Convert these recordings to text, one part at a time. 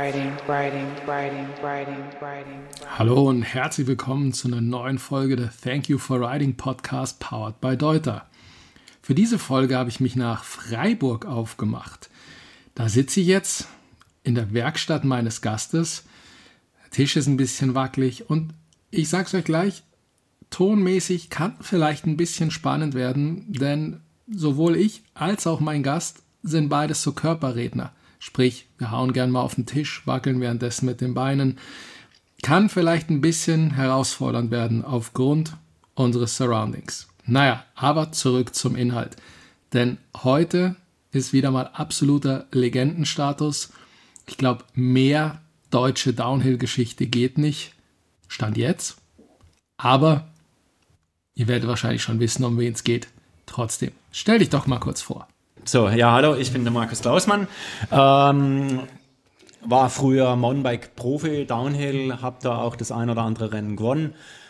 Hallo und herzlich willkommen zu einer neuen Folge der Thank You for Riding Podcast powered by Deuter. Für diese Folge habe ich mich nach Freiburg aufgemacht. Da sitze ich jetzt in der Werkstatt meines Gastes. Der Tisch ist ein bisschen wackelig und ich sage es euch gleich, tonmäßig kann vielleicht ein bisschen spannend werden, denn sowohl ich als auch mein Gast sind beides so Körperredner. Sprich, wir hauen gern mal auf den Tisch, wackeln währenddessen mit den Beinen. Kann vielleicht ein bisschen herausfordernd werden aufgrund unseres Surroundings. Naja, aber zurück zum Inhalt. Denn heute ist wieder mal absoluter Legendenstatus. Ich glaube, mehr deutsche Downhill-Geschichte geht nicht. Stand jetzt. Aber ihr werdet wahrscheinlich schon wissen, um wen es geht. Trotzdem, stell dich doch mal kurz vor. So, ja, hallo, ich bin der Markus Klausmann, war früher Mountainbike-Profi, Downhill, habe da auch das ein oder andere Rennen gewonnen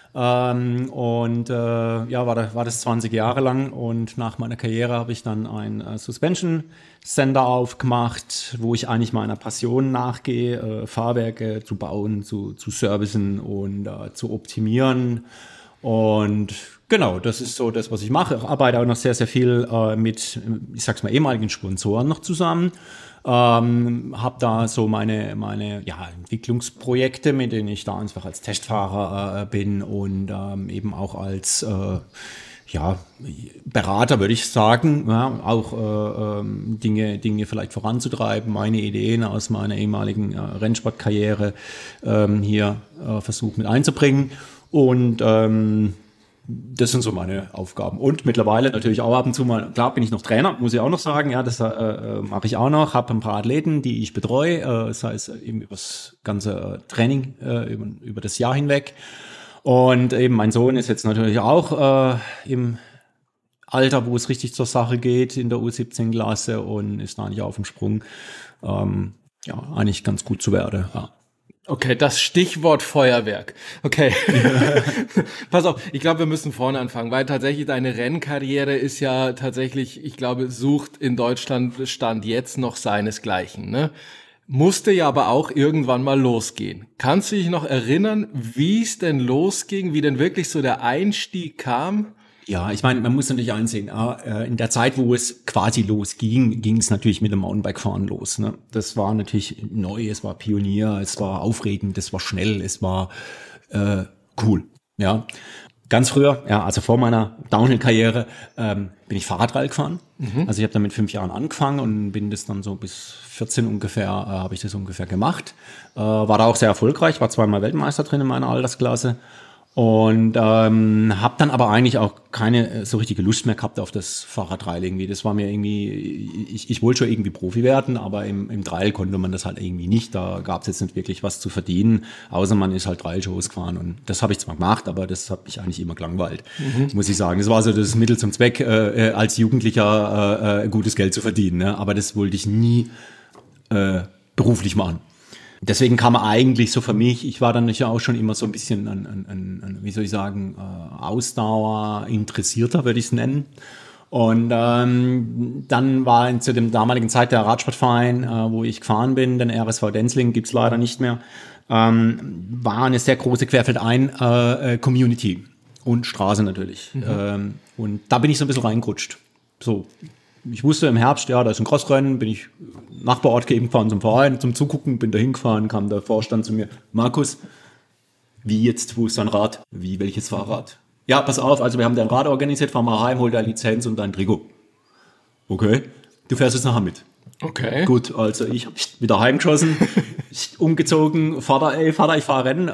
war das 20 Jahre lang und nach meiner Karriere habe ich dann ein Suspension Center aufgemacht, wo ich eigentlich meiner Passion nachgehe, Fahrwerke zu bauen, zu servicen und zu optimieren. Und genau, das ist so das, was ich mache. Ich arbeite auch noch sehr, sehr viel mit, ich sag's mal, ehemaligen Sponsoren noch zusammen. Habe da so meine Entwicklungsprojekte, mit denen ich da einfach als Testfahrer bin und eben auch als Berater, würde ich sagen, ja, auch Dinge vielleicht voranzutreiben, meine Ideen aus meiner ehemaligen Rennsportkarriere hier versucht mit einzubringen. Und das sind so meine Aufgaben. Und mittlerweile natürlich auch ab und zu mal, klar bin ich noch Trainer, muss ich auch noch sagen, ja, das mache ich auch noch, habe ein paar Athleten, die ich betreue, das heißt eben über das ganze Training, über das Jahr hinweg. Und eben mein Sohn ist jetzt natürlich auch im Alter, wo es richtig zur Sache geht, in der U17-Klasse und ist da nicht auf dem Sprung. Eigentlich ganz gut zu werden, ja. Okay, das Stichwort Feuerwerk. Okay, pass auf, ich glaube, wir müssen vorne anfangen, weil tatsächlich deine Rennkarriere ist ja tatsächlich, ich glaube, sucht in Deutschland Stand jetzt noch seinesgleichen, ne? Musste ja aber auch irgendwann mal losgehen. Kannst du dich noch erinnern, wie es denn losging, wie denn wirklich so der Einstieg kam? Ja, ich meine, man muss natürlich einsehen, in der Zeit, wo es quasi losging, ging es natürlich mit dem Mountainbike-Fahren los. Ne? Das war natürlich neu, es war Pionier, es war aufregend, es war schnell, es war cool. Ja, ganz früher, also vor meiner Downhill-Karriere, bin ich Fahrradrall gefahren. Also ich habe dann mit 5 Jahren angefangen und bin das dann so bis 14 ungefähr, habe ich das ungefähr gemacht. War da auch sehr erfolgreich, war 2-mal Weltmeister drin in meiner Altersklasse. Und habe dann aber eigentlich auch keine so richtige Lust mehr gehabt auf das Fahrradtrail irgendwie. Das war mir irgendwie, ich wollte schon irgendwie Profi werden, aber im Trail konnte man das halt irgendwie nicht. Da gab es jetzt nicht wirklich was zu verdienen, außer man ist halt Trail-Shows gefahren. Und das habe ich zwar gemacht, aber das hat mich eigentlich immer gelangweilt, muss ich sagen. Das war so das Mittel zum Zweck, als Jugendlicher gutes Geld zu verdienen. Ne? Aber das wollte ich nie beruflich machen. Deswegen kam er eigentlich so für mich, ich war dann ja auch schon immer so ein bisschen Ausdauer interessierter, würde ich es nennen. Und dann war zu dem damaligen Zeit der Radsportverein, wo ich gefahren bin, den RSV Denzling, gibt's leider nicht mehr, war eine sehr große Querfeldein-Community und Straße natürlich. Und da bin ich so ein bisschen reingerutscht. So. Ich wusste im Herbst, ja, da ist ein Crossrennen, bin ich Nachbarort eben gefahren zum Verein, zum Zugucken, bin da hingefahren, kam der Vorstand zu mir, Markus, wie jetzt, wo ist dein Rad? Wie, welches Fahrrad? Ja, pass auf, also wir haben dein Rad organisiert, fahr mal heim, hol deine Lizenz und dein Trikot. Okay, du fährst jetzt nachher mit. Okay. Gut, also ich habe wieder heimgeschossen, umgezogen, Vater, ich fahre Rennen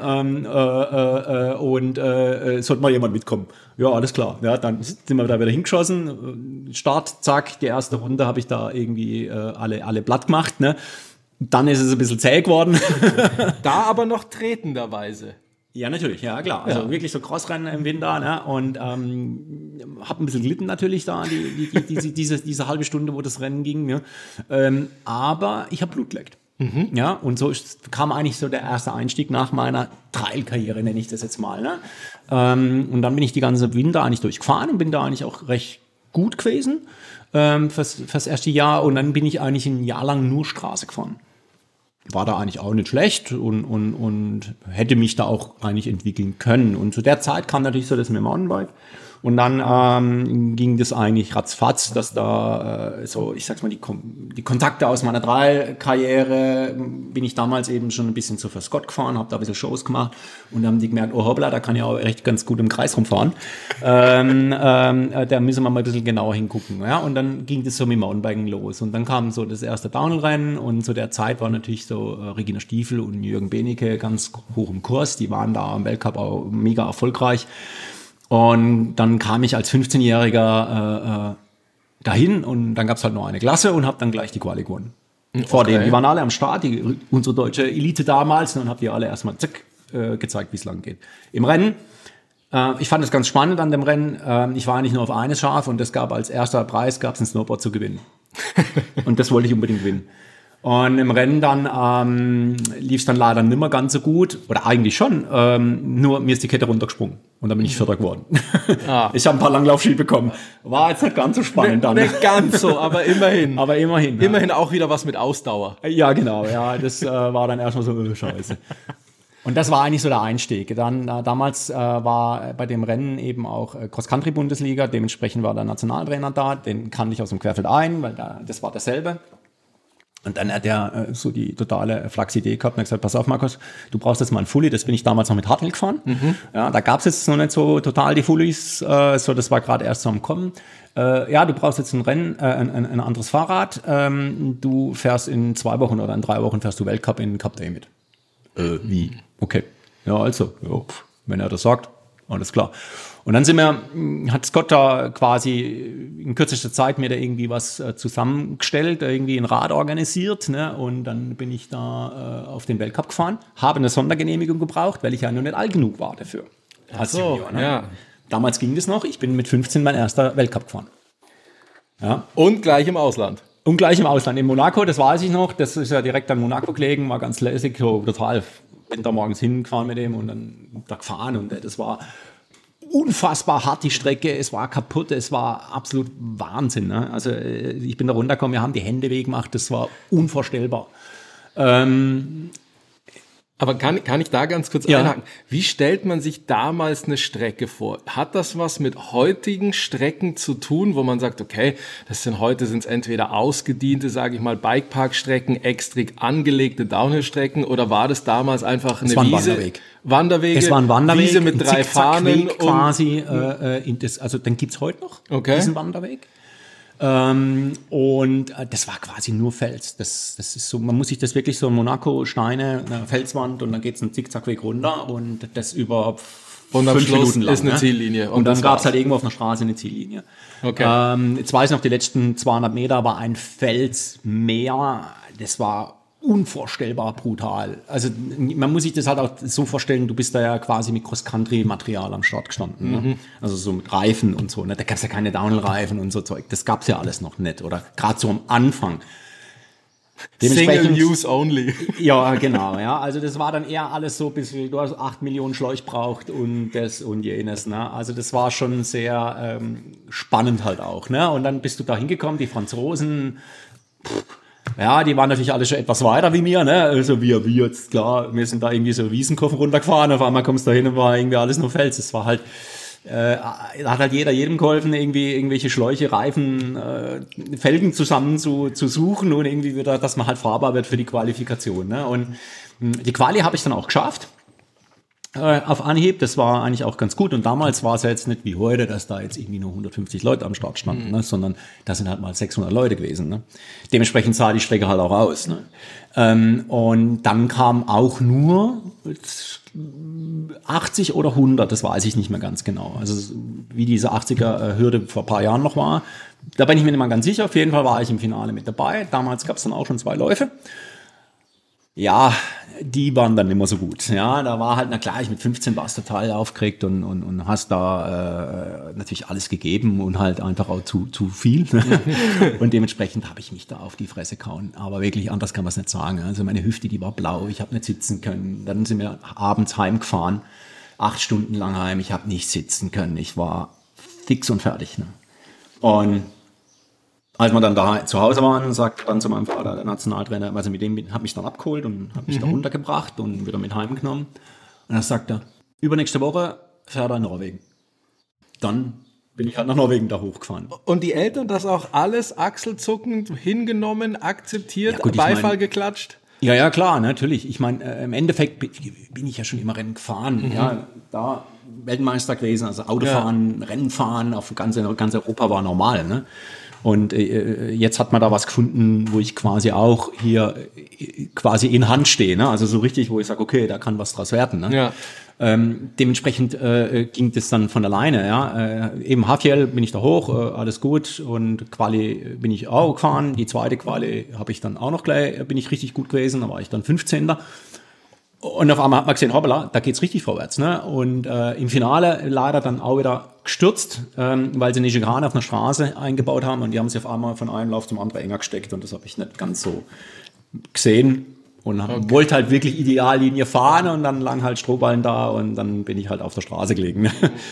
sollte mal jemand mitkommen. Ja, alles klar. Ja, dann sind wir da wieder hingeschossen, Start, zack, die erste Runde habe ich da irgendwie alle platt gemacht. Ne? Dann ist es ein bisschen zäh geworden. Da aber noch tretenderweise. Ja, natürlich, ja klar. Also wirklich so Crossrennen im Winter, ne? Und habe ein bisschen gelitten natürlich da, diese halbe Stunde, wo das Rennen ging. Ne? Aber ich habe Blut geleckt. Ja, und so kam eigentlich so der erste Einstieg nach meiner Trail-Karriere, nenne ich das jetzt mal. Ne? Und dann bin ich die ganze Winter eigentlich durchgefahren und bin da eigentlich auch recht gut gewesen fürs erste Jahr. Und dann bin ich eigentlich ein Jahr lang nur Straße gefahren. war da eigentlich auch nicht schlecht und hätte mich da auch eigentlich entwickeln können. Und zu der Zeit kam natürlich so das mit dem Mountainbike. Und dann ging das eigentlich ratzfatz, dass da so, ich sag's mal, die Kontakte aus meiner Trail-Karriere bin ich damals eben schon ein bisschen zu Scott gefahren, habe da ein bisschen Shows gemacht und dann haben die gemerkt, oh hoppla, da kann ich auch echt ganz gut im Kreis rumfahren. Da müssen wir mal ein bisschen genauer hingucken. Ja? Und dann ging das so mit Mountainbiken los. Und dann kam so das erste Downhill-Rennen und zu der Zeit war natürlich so Regina Stiefel und Jürgen Benecke ganz hoch im Kurs. Die waren da im Weltcup auch mega erfolgreich. Und dann kam ich als 15-Jähriger dahin und dann gab es halt nur eine Klasse und habe dann gleich die Quali gewonnen. Vor denen, die waren alle am Start, unsere deutsche Elite damals, und dann habt ihr alle erstmal gezeigt, wie es lang geht. Im Rennen, ich fand es ganz spannend an dem Rennen, ich war eigentlich nur auf eines scharf und es gab als erster Preis, gab es ein Snowboard zu gewinnen. Und das wollte ich unbedingt gewinnen. Und im Rennen dann lief es dann leider nicht mehr ganz so gut, oder eigentlich schon, nur mir ist die Kette runtergesprungen und dann bin ich Vierter geworden. Ich habe ein paar Langlaufski bekommen. War jetzt nicht ganz so spannend dann. Nicht ganz so, aber immerhin. Aber immerhin. Ja. Immerhin auch wieder was mit Ausdauer. Ja, genau. Ja, das war dann erstmal so, scheiße. Und das war eigentlich so der Einstieg. Dann damals war bei dem Rennen eben auch Cross-Country-Bundesliga, dementsprechend war der Nationaltrainer da, den kannte ich aus dem Querfeld ein, weil das war derselbe. Und dann hat er so die totale Flachsidee gehabt und hat gesagt, pass auf Markus, du brauchst jetzt mal einen Fully, das bin ich damals noch mit Hartwell gefahren. Ja, da gab's jetzt noch nicht so total die Fullys, so das war gerade erst so am Kommen. Ja, du brauchst jetzt ein Rennen, ein anderes Fahrrad, du fährst in 2 Wochen oder in 3 Wochen fährst du Weltcup in Cap David. Wie? Okay. Ja, also, ja, wenn er das sagt, alles klar. Und dann hat Scott da quasi in kürzester Zeit mir da irgendwie was zusammengestellt, irgendwie ein Rad organisiert, ne? Und dann bin ich da auf den Weltcup gefahren, habe eine Sondergenehmigung gebraucht, weil ich ja noch nicht alt genug war dafür. Als Junior, ne? Ja. Damals ging das noch, ich bin mit 15 mein erster Weltcup gefahren. Ja. Und gleich im Ausland. Und gleich im Ausland, in Monaco, das weiß ich noch, das ist ja direkt an Monaco gelegen, war ganz lässig, so total, bin da morgens hingefahren mit dem und dann da gefahren und das war unfassbar hart die Strecke, es war kaputt, es war absolut Wahnsinn. Ne? Also ich bin da runtergekommen, wir haben die Hände weggemacht, das war unvorstellbar. Aber kann ich da ganz kurz einhaken? Wie stellt man sich damals eine Strecke vor? Hat das was mit heutigen Strecken zu tun, wo man sagt, okay, heute sind es entweder ausgediente, sage ich mal, Bikepark-Strecken, extra angelegte Downhill-Strecken, oder war das damals einfach eine Wiese? Wanderwege. Es war ein Wanderweg, Wiese mit 3 Fahnen quasi. Also den gibt's heute noch, diesen Wanderweg. Und das war quasi nur Fels. Das ist so, man muss sich das wirklich so Monaco, Steine, eine Felswand und dann geht's einen Zickzackweg runter und das über 5 Minuten lang. Ist eine Ziellinie. Und dann gab's halt irgendwo auf einer Straße eine Ziellinie. Okay. Jetzt weiß ich noch, die letzten 200 Meter war ein Felsmeer. Das war unvorstellbar brutal. Also man muss sich das halt auch so vorstellen, du bist da ja quasi mit Cross-Country-Material am Start gestanden. Ne? Also so mit Reifen und so. Ne? Da gab es ja keine Downhill-Reifen und so Zeug. Das gab es ja alles noch nicht. Oder gerade so am Anfang. Single use only. Ja, genau. Ja. Also das war dann eher alles so, du hast 8 Millionen Schläuche braucht und das und jenes. Ne? Also das war schon sehr spannend halt auch. Ne? Und dann bist du da hingekommen, die Franzosen, ja, die waren natürlich alle schon etwas weiter wie mir, ne? Also wir jetzt, klar, wir sind da irgendwie so Wiesenkurven runtergefahren, auf einmal kommst du da hin und war irgendwie alles nur Fels. Es war halt, da hat halt jedem geholfen, irgendwie irgendwelche Schläuche, Reifen, Felgen zusammen zu suchen und irgendwie wieder, dass man halt fahrbar wird für die Qualifikation, ne? Und die Quali habe ich dann auch geschafft. Auf Anhieb, das war eigentlich auch ganz gut und damals war es ja jetzt nicht wie heute, dass da jetzt irgendwie nur 150 Leute am Start standen, ne? Sondern da sind halt mal 600 Leute gewesen. Ne? Dementsprechend sah die Strecke halt auch aus. Ne? Und dann kam auch nur 80 oder 100, das weiß ich nicht mehr ganz genau. Also wie diese 80er-Hürde vor ein paar Jahren noch war, da bin ich mir nicht mal ganz sicher. Auf jeden Fall war ich im Finale mit dabei. Damals gab es dann auch schon 2 Läufe. Ja, die waren dann immer so gut. Ja, da war halt, na klar, ich mit 15 warst total aufgeregt und hast da natürlich alles gegeben und halt einfach auch zu viel. Und dementsprechend habe ich mich da auf die Fresse gehauen. Aber wirklich anders kann man es nicht sagen. Also meine Hüfte, die war blau, ich habe nicht sitzen können. Dann sind wir abends heimgefahren, 8 Stunden lang heim, ich habe nicht sitzen können. Ich war fix und fertig. Ne? Und Als wir dann da zu Hause waren, sagt dann zu meinem Vater, der Nationaltrainer, also mit dem hat mich dann abgeholt und hat mich da runtergebracht und wieder mit heimgenommen. Und dann sagt er, übernächste Woche fährt er in Norwegen. Dann bin ich halt nach Norwegen da hochgefahren. Und die Eltern das auch alles achselzuckend hingenommen, akzeptiert, Ja, gut, Beifall geklatscht? Ja, klar, natürlich. Ich meine, im Endeffekt bin ich ja schon immer Rennen gefahren. Ja, da Weltmeister gewesen, also Autofahren, Rennen fahren, auf ganz Europa war normal. Ne? Und jetzt hat man da was gefunden, wo ich quasi auch hier quasi in Hand stehe. Ne? Also so richtig, wo ich sage, okay, da kann was draus werden. Ne? Ja. Dementsprechend ging das dann von alleine. Ja? Eben Hafjell bin ich da hoch, alles gut. Und Quali bin ich auch gefahren. Die zweite Quali habe ich dann auch noch gleich, bin ich richtig gut gewesen. Da war ich dann 15. Und auf einmal hat man gesehen, hoppala, da geht's richtig vorwärts. Ne? Und im Finale leider dann auch wieder gestürzt, weil sie eine Schikane auf einer Straße eingebaut haben. Und die haben sich auf einmal von einem Lauf zum anderen enger gesteckt. Und das habe ich nicht ganz so gesehen. Und wollte halt wirklich Ideallinie fahren und dann lang halt Strohballen da und dann bin ich halt auf der Straße gelegen.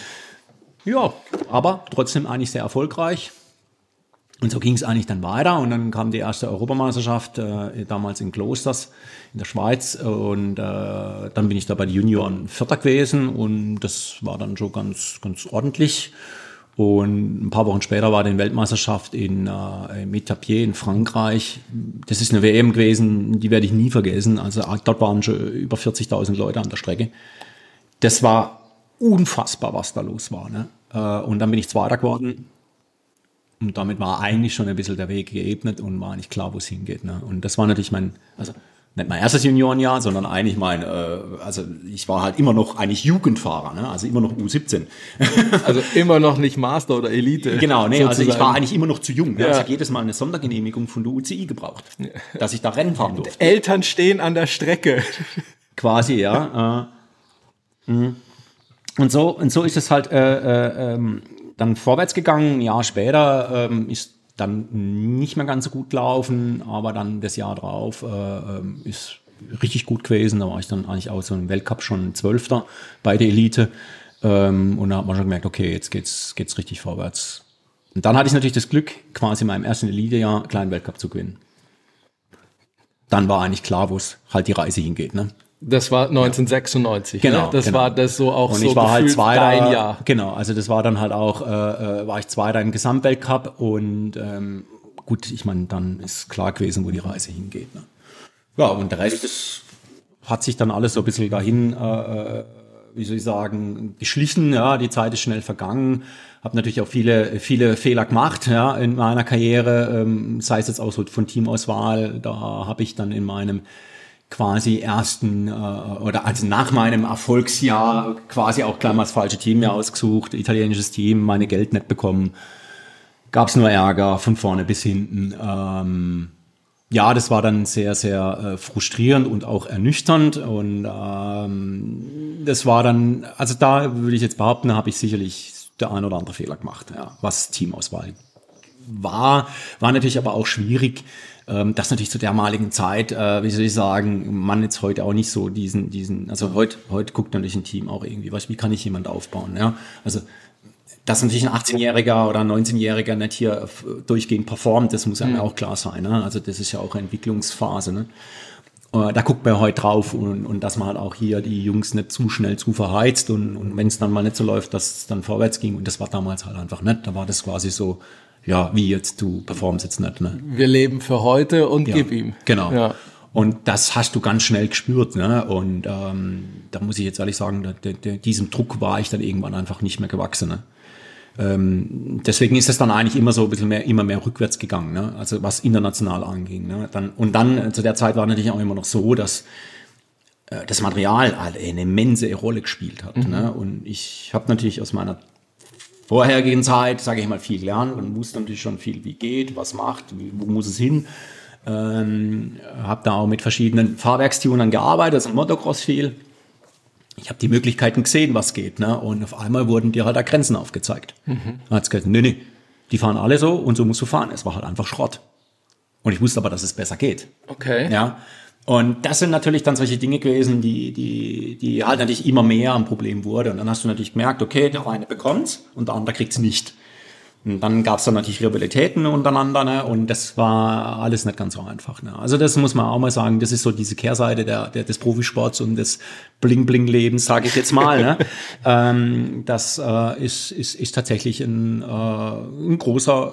Ja, aber trotzdem eigentlich sehr erfolgreich. Und so ging es eigentlich dann weiter und dann kam die erste Europameisterschaft, damals in Klosters in der Schweiz und dann bin ich da bei den Junioren Vierter gewesen und das war dann schon ganz ordentlich. Und ein paar Wochen später war die Weltmeisterschaft in Étapier in Frankreich. Das ist eine WM gewesen, die werde ich nie vergessen. Also dort waren schon über 40.000 Leute an der Strecke. Das war unfassbar, was da los war. Ne? Und dann bin ich Zweiter geworden. Und damit war eigentlich schon ein bisschen der Weg geebnet und war nicht klar, wo es hingeht. Ne? Und das war natürlich nicht mein erstes Juniorenjahr, sondern eigentlich also ich war halt immer noch eigentlich Jugendfahrer, ne? Also immer noch U17. Also immer noch nicht Master oder Elite. Genau, nee, also ich war eigentlich immer noch zu jung. Ne? Ja. Also jedes Mal eine Sondergenehmigung von der UCI gebraucht, dass ich da Rennen fahren durfte. Eltern stehen an der Strecke. Quasi, ja. Und so ist es halt dann vorwärts gegangen. Ein Jahr später ist dann nicht mehr ganz so gut gelaufen, aber dann das Jahr drauf ist richtig gut gewesen. Da war ich dann eigentlich auch so im Weltcup schon 12. bei der Elite. Und da hat man schon gemerkt, okay, jetzt geht's richtig vorwärts. Und dann hatte ich natürlich das Glück, quasi in meinem ersten Elitejahr einen kleinen Weltcup zu gewinnen. Dann war eigentlich klar, wo es halt die Reise hingeht, ne? Das war 1996. Genau. Ne? Das genau. war das so auch und so ich war halt Zweiter, dein Jahr. Genau, also das war dann halt auch, war ich Zweiter im Gesamtweltcup und gut, ich meine, dann ist klar gewesen, wo die Reise hingeht. Ne? Ja, und der Rest das hat sich dann alles so ein bisschen dahin, wie soll ich sagen, geschlichen. Ja, die Zeit ist schnell vergangen. Habe natürlich auch viele Fehler gemacht, ja, in meiner Karriere, sei es jetzt auch so von Teamauswahl. Da habe ich dann in meinem quasi ersten oder also nach meinem Erfolgsjahr quasi auch gleich mal das falsche Team mir ausgesucht, italienisches Team, meine Geld nicht bekommen, gab's nur Ärger von vorne bis hinten. Ja, das war dann sehr, sehr frustrierend und auch ernüchternd und das war dann, also da würde ich jetzt behaupten, da habe ich sicherlich der ein oder andere Fehler gemacht, ja, was Teamauswahl war natürlich aber auch schwierig. Das natürlich zu der damaligen Zeit, wie soll ich sagen, man jetzt heute auch nicht so diesen, also heute guckt natürlich ein Team auch irgendwie, wie kann ich jemand aufbauen, ja, also dass natürlich ein 18-Jähriger oder ein 19-Jähriger nicht hier durchgehend performt, das muss einem auch klar sein, ne? Also das ist ja auch eine Entwicklungsphase, ne? Da guckt man heute drauf und dass man halt auch hier die Jungs nicht zu schnell zu verheizt und wenn es dann mal nicht so läuft, dass es dann vorwärts ging und das war damals halt einfach nicht, da war das quasi so, ja, wie jetzt, du performst jetzt nicht, ne? Wir leben für heute und gib ihm. Genau. Ja. Und das hast du ganz schnell gespürt, ne? Und da muss ich jetzt ehrlich sagen, diesem Druck war ich dann irgendwann einfach nicht mehr gewachsen, ne? Deswegen ist es dann eigentlich immer so ein bisschen immer mehr rückwärts gegangen, ne? Also was international anging, ne? Dann zu der Zeit war natürlich auch immer noch so, dass das Material halt eine immense Rolle gespielt hat, ne? Und ich habe natürlich aus meiner vorherigen Zeit, sage ich mal, viel gelernt und wusste natürlich schon viel, wie geht, was macht, wo muss es hin. Habe da auch mit verschiedenen Fahrwerkstunern gearbeitet, also Motocross viel. Ich habe die Möglichkeiten gesehen, was geht, ne? Und auf einmal wurden dir halt da Grenzen aufgezeigt. Dann hat es gesagt, nee, die fahren alle so und so musst du fahren. Es war halt einfach Schrott. Und ich wusste aber, dass es besser geht. Okay. Ja. Und das sind natürlich dann solche Dinge gewesen, die halt natürlich immer mehr ein Problem wurde. Und dann hast du natürlich gemerkt, okay, der eine bekommt's und der andere kriegt's nicht. Und dann gab es dann natürlich Rivalitäten untereinander, ne? Und das war alles nicht ganz so einfach. Ne? Also das muss man auch mal sagen, das ist so diese Kehrseite des Profisports und des Bling-Bling-Lebens, sage ich jetzt mal. Ne? Das ist tatsächlich ein großer,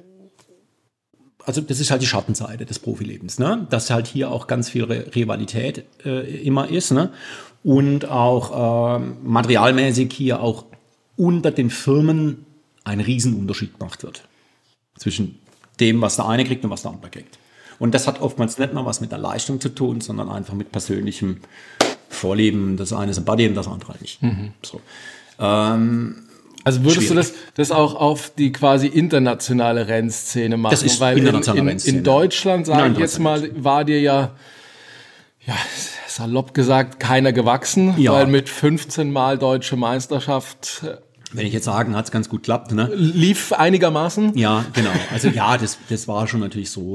also das ist halt die Schattenseite des Profilebens, ne? Dass halt hier auch ganz viel Rivalität immer ist, ne? Und auch materialmäßig hier auch unter den Firmen ein Riesenunterschied gemacht wird zwischen dem, was der eine kriegt und was der andere kriegt. Und das hat oftmals nicht mal was mit der Leistung zu tun, sondern einfach mit persönlichem Vorleben. Das eine ist ein Buddy und das andere nicht. So. Also würdest du das auch auf die quasi internationale Rennszene machen? Das ist internationale Rennszene. In Deutschland, sage ich jetzt mal, war dir ja salopp gesagt, keiner gewachsen, weil mit 15 Mal deutsche Meisterschaft... Wenn ich jetzt sagen, hat es ganz gut geklappt, ne? Lief einigermaßen? Ja, genau. Also ja, das war schon natürlich so,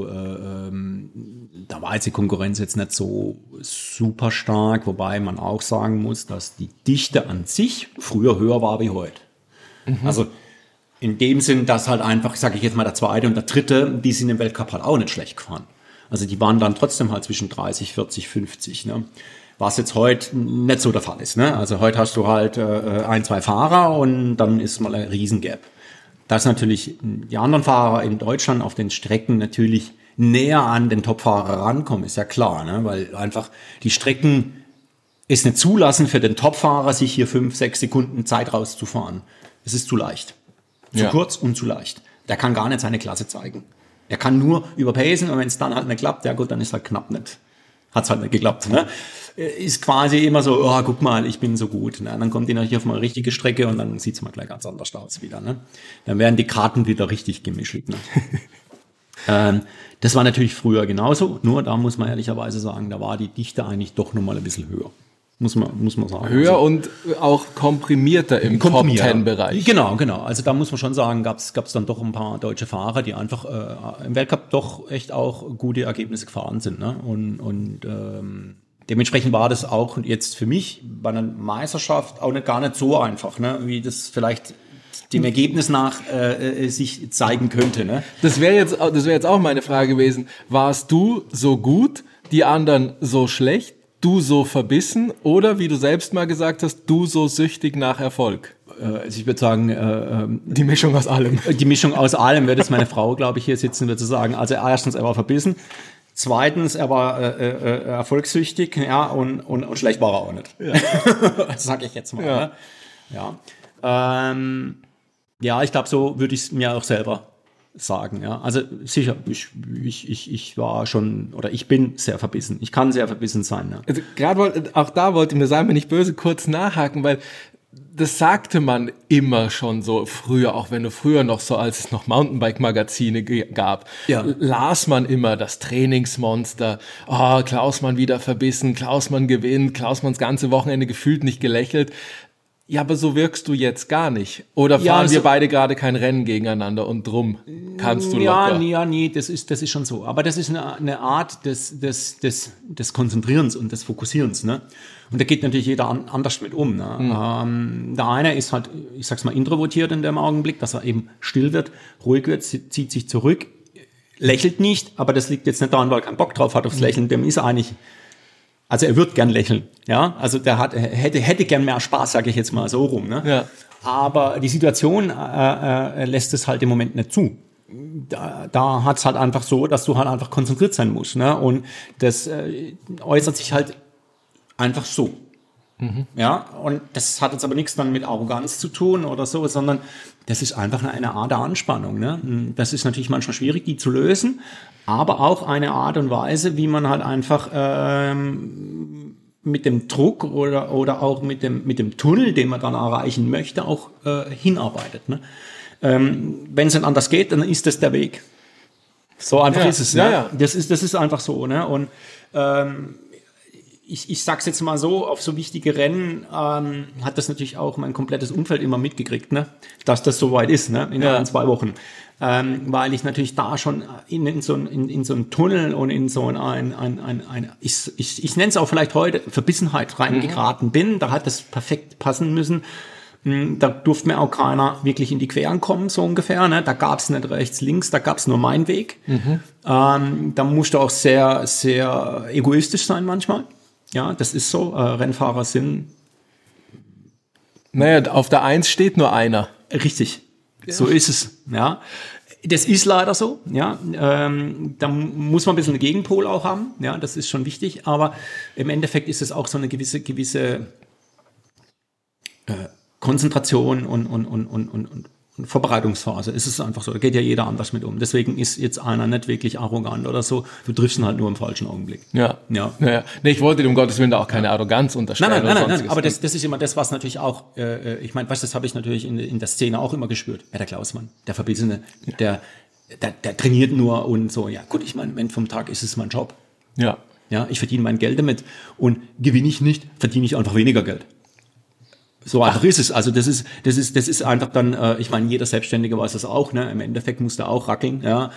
da war jetzt die Konkurrenz jetzt nicht so super stark, wobei man auch sagen muss, dass die Dichte an sich früher höher war wie heute. Also in dem Sinn, dass halt einfach, sage ich jetzt mal, der zweite und der dritte, die sind im Weltcup halt auch nicht schlecht gefahren. Also die waren dann trotzdem halt zwischen 30, 40, 50, ne? Was jetzt heute nicht so der Fall ist. Ne? Also heute hast du halt 1, 2 Fahrer und dann ist mal ein Riesengap. Dass natürlich die anderen Fahrer in Deutschland auf den Strecken natürlich näher an den Topfahrer rankommen, ist ja klar. Ne? Weil einfach die Strecken es nicht zulassen für den Topfahrer, sich hier 5, 6 Sekunden Zeit rauszufahren. Es ist zu leicht. Zu kurz und zu leicht. Der kann gar nicht seine Klasse zeigen. Er kann nur überpacen und wenn es dann halt nicht klappt, ja gut, dann ist halt knapp nicht. Hat's halt nicht geklappt. Ne? Ist quasi immer so, oh, guck mal, ich bin so gut. Ne? Dann kommt die natürlich auf eine richtige Strecke und dann sieht's mal gleich ganz anders aus wieder. Ne? Dann werden die Karten wieder richtig gemischt. Ne? Das war natürlich früher genauso, nur da muss man ehrlicherweise sagen, da war die Dichte eigentlich doch nochmal ein bisschen höher. Muss man sagen. Höher und auch komprimierter im Top-10-Bereich. Genau. Also da muss man schon sagen, gab's dann doch ein paar deutsche Fahrer, die einfach im Weltcup doch echt auch gute Ergebnisse gefahren sind. Ne? Und dementsprechend war das auch jetzt für mich bei einer Meisterschaft auch gar nicht so einfach, ne? Wie das vielleicht dem Ergebnis nach sich zeigen könnte. Ne? Das wäre jetzt auch meine Frage gewesen. Warst du so gut, die anderen so schlecht? Du so verbissen oder, wie du selbst mal gesagt hast, du so süchtig nach Erfolg? Also ich würde sagen, die Mischung aus allem. Die Mischung aus allem wird es meine Frau, glaube ich, hier sitzen, wird zu sagen. Also erstens, er war verbissen. Zweitens, er war erfolgssüchtig, ja, und schlecht war er auch nicht. Ja. Das sage ich jetzt mal. Ja, ne? Ja, ich glaube, so würde ich es mir auch selber sagen, ja. Also sicher, ich war schon, oder ich bin sehr verbissen. Ich kann sehr verbissen sein, ja. Also, gerade auch da wollte ich mir sagen, wenn ich böse kurz nachhaken, weil das sagte man immer schon so früher, auch wenn du früher noch so, als es noch Mountainbike-Magazine gab, las man immer das Trainingsmonster, Klausmann wieder verbissen, Klausmann gewinnt, Klausmanns ganze Wochenende gefühlt nicht gelächelt. Ja, aber so wirkst du jetzt gar nicht. Oder fahren wir beide gerade kein Rennen gegeneinander und drum kannst du locker? Nee, das ist schon so. Aber das ist eine Art des Konzentrierens und des Fokussierens, ne? Und da geht natürlich jeder anders mit um, ne? Der eine ist halt, ich sag's mal, introvertiert in dem Augenblick, dass er eben still wird, ruhig wird, zieht sich zurück, lächelt nicht, aber das liegt jetzt nicht daran, weil er keinen Bock drauf hat aufs Lächeln, dem ist er eigentlich. Also er wird gern lächeln, ja. Also der hätte gern mehr Spaß, sage ich jetzt mal so rum, ne? Ja. Aber die Situation lässt es halt im Moment nicht zu. Da hat's halt einfach so, dass du halt einfach konzentriert sein musst, ne? Und das äußert sich halt einfach so. Ja, und das hat jetzt aber nichts dann mit Arroganz zu tun oder so, sondern das ist einfach eine Art der Anspannung, ne? Das ist natürlich manchmal schwierig, die zu lösen, aber auch eine Art und Weise, wie man halt einfach mit dem Druck oder auch mit dem Tunnel, den man dann erreichen möchte, auch hinarbeitet, ne? Wenn es nicht anders geht, dann ist das der Weg. So einfach ist es, ne? Ja. Das ist einfach so, ne? Und ich sag's jetzt mal so, auf so wichtige Rennen hat das natürlich auch mein komplettes Umfeld immer mitgekriegt, ne? Dass das so weit ist, ne? In 2 Wochen. Weil ich natürlich da schon in so einen Tunnel und in so ich nenne es auch vielleicht heute Verbissenheit reingeraten bin. Da hat das perfekt passen müssen. Da durfte mir auch keiner wirklich in die Queren kommen, so ungefähr. Ne? Da gab es nicht rechts, links, da gab es nur meinen Weg. Da musste auch sehr, sehr egoistisch sein manchmal. Ja, das ist so. Rennfahrer sind... Naja, auf der 1 steht nur einer. Richtig, so ist es. Ja, das ist leider so. Ja, da muss man ein bisschen einen Gegenpol auch haben. Ja, das ist schon wichtig. Aber im Endeffekt ist es auch so eine gewisse Konzentration und Vorbereitungsphase. Es ist einfach so, da geht ja jeder anders mit um. Deswegen ist jetzt einer nicht wirklich arrogant oder so. Du triffst ihn halt nur im falschen Augenblick. Ja. Nee, ich wollte dir um Gottes Willen da auch keine Arroganz unterstellen. Nein. Aber das ist immer das, was natürlich auch, ich meine, das habe ich natürlich in der Szene auch immer gespürt. Ja, der Klausmann, der Verbissene, der trainiert nur und so. Ja, gut, ich meine, am Ende vom Tag ist es mein Job. Ja. Ja, ich verdiene mein Geld damit und gewinne ich nicht, verdiene ich einfach weniger Geld. So einfach ist es. Also das ist einfach dann, ich meine, jeder Selbstständige weiß das auch, ne? Im Endeffekt muss der auch rackeln, ja.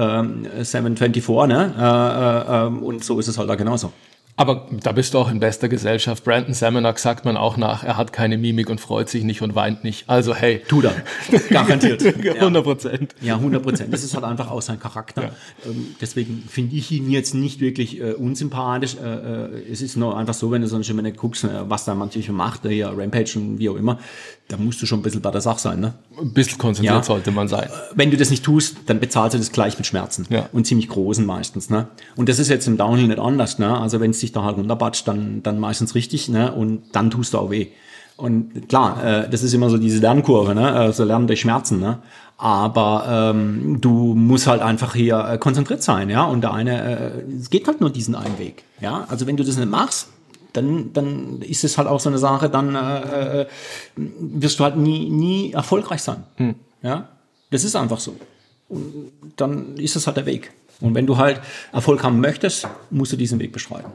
724, ne? Und so ist es halt da genauso. Aber da bist du auch in bester Gesellschaft. Brandon Semenuk sagt man auch nach, er hat keine Mimik und freut sich nicht und weint nicht. Also hey. Tu da. Garantiert. 100%. Ja, 100%. Das ist halt einfach auch sein Charakter. Ja. Deswegen finde ich ihn jetzt nicht wirklich unsympathisch. Es ist nur einfach so, wenn du sonst immer nicht guckst, was da manchmal macht, hier Rampage und wie auch immer, da musst du schon ein bisschen bei der Sache sein, ne? Ein bisschen konzentriert sollte man sein. Wenn du das nicht tust, dann bezahlst du das gleich mit Schmerzen. Ja. Und ziemlich großen meistens, ne? Und das ist jetzt im Downhill nicht anders, ne? Also wenn es dich da halt runterbatscht, dann meistens richtig, ne? Und dann tust du auch weh. Und klar, das ist immer so diese Lernkurve, ne? Also Lernen durch Schmerzen, ne? Aber du musst halt einfach hier konzentriert sein, ja? Und der eine, es geht halt nur diesen einen Weg, ja? Also wenn du das nicht machst, dann ist es halt auch so eine Sache, dann wirst du halt nie erfolgreich sein. Ja, das ist einfach so. Und dann ist es halt der Weg. Und wenn du halt Erfolg haben möchtest, musst du diesen Weg beschreiten.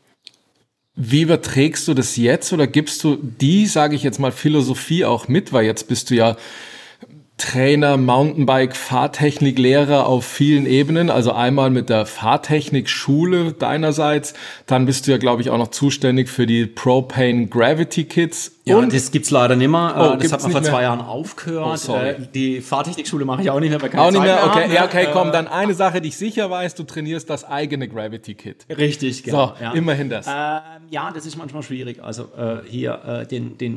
Wie überträgst du das jetzt oder gibst du die, sage ich jetzt mal, Philosophie auch mit? Weil jetzt bist du ja Trainer, Mountainbike, Fahrtechniklehrer auf vielen Ebenen, also einmal mit der Fahrtechnikschule deinerseits, dann bist du ja, glaube ich, auch noch zuständig für die Propane Gravity Kits. Ja, und das gibt's leider nicht mehr. Das hat man vor 2 Jahren aufgehört. Die Fahrtechnikschule mache ich auch nicht mehr, weil keine Zeit mehr okay. haben. Ja, okay, komm, dann eine Sache, die ich sicher weiß, du trainierst das eigene Gravity Kit. Richtig, genau. So, immerhin das. Ja, das ist manchmal schwierig. Also hier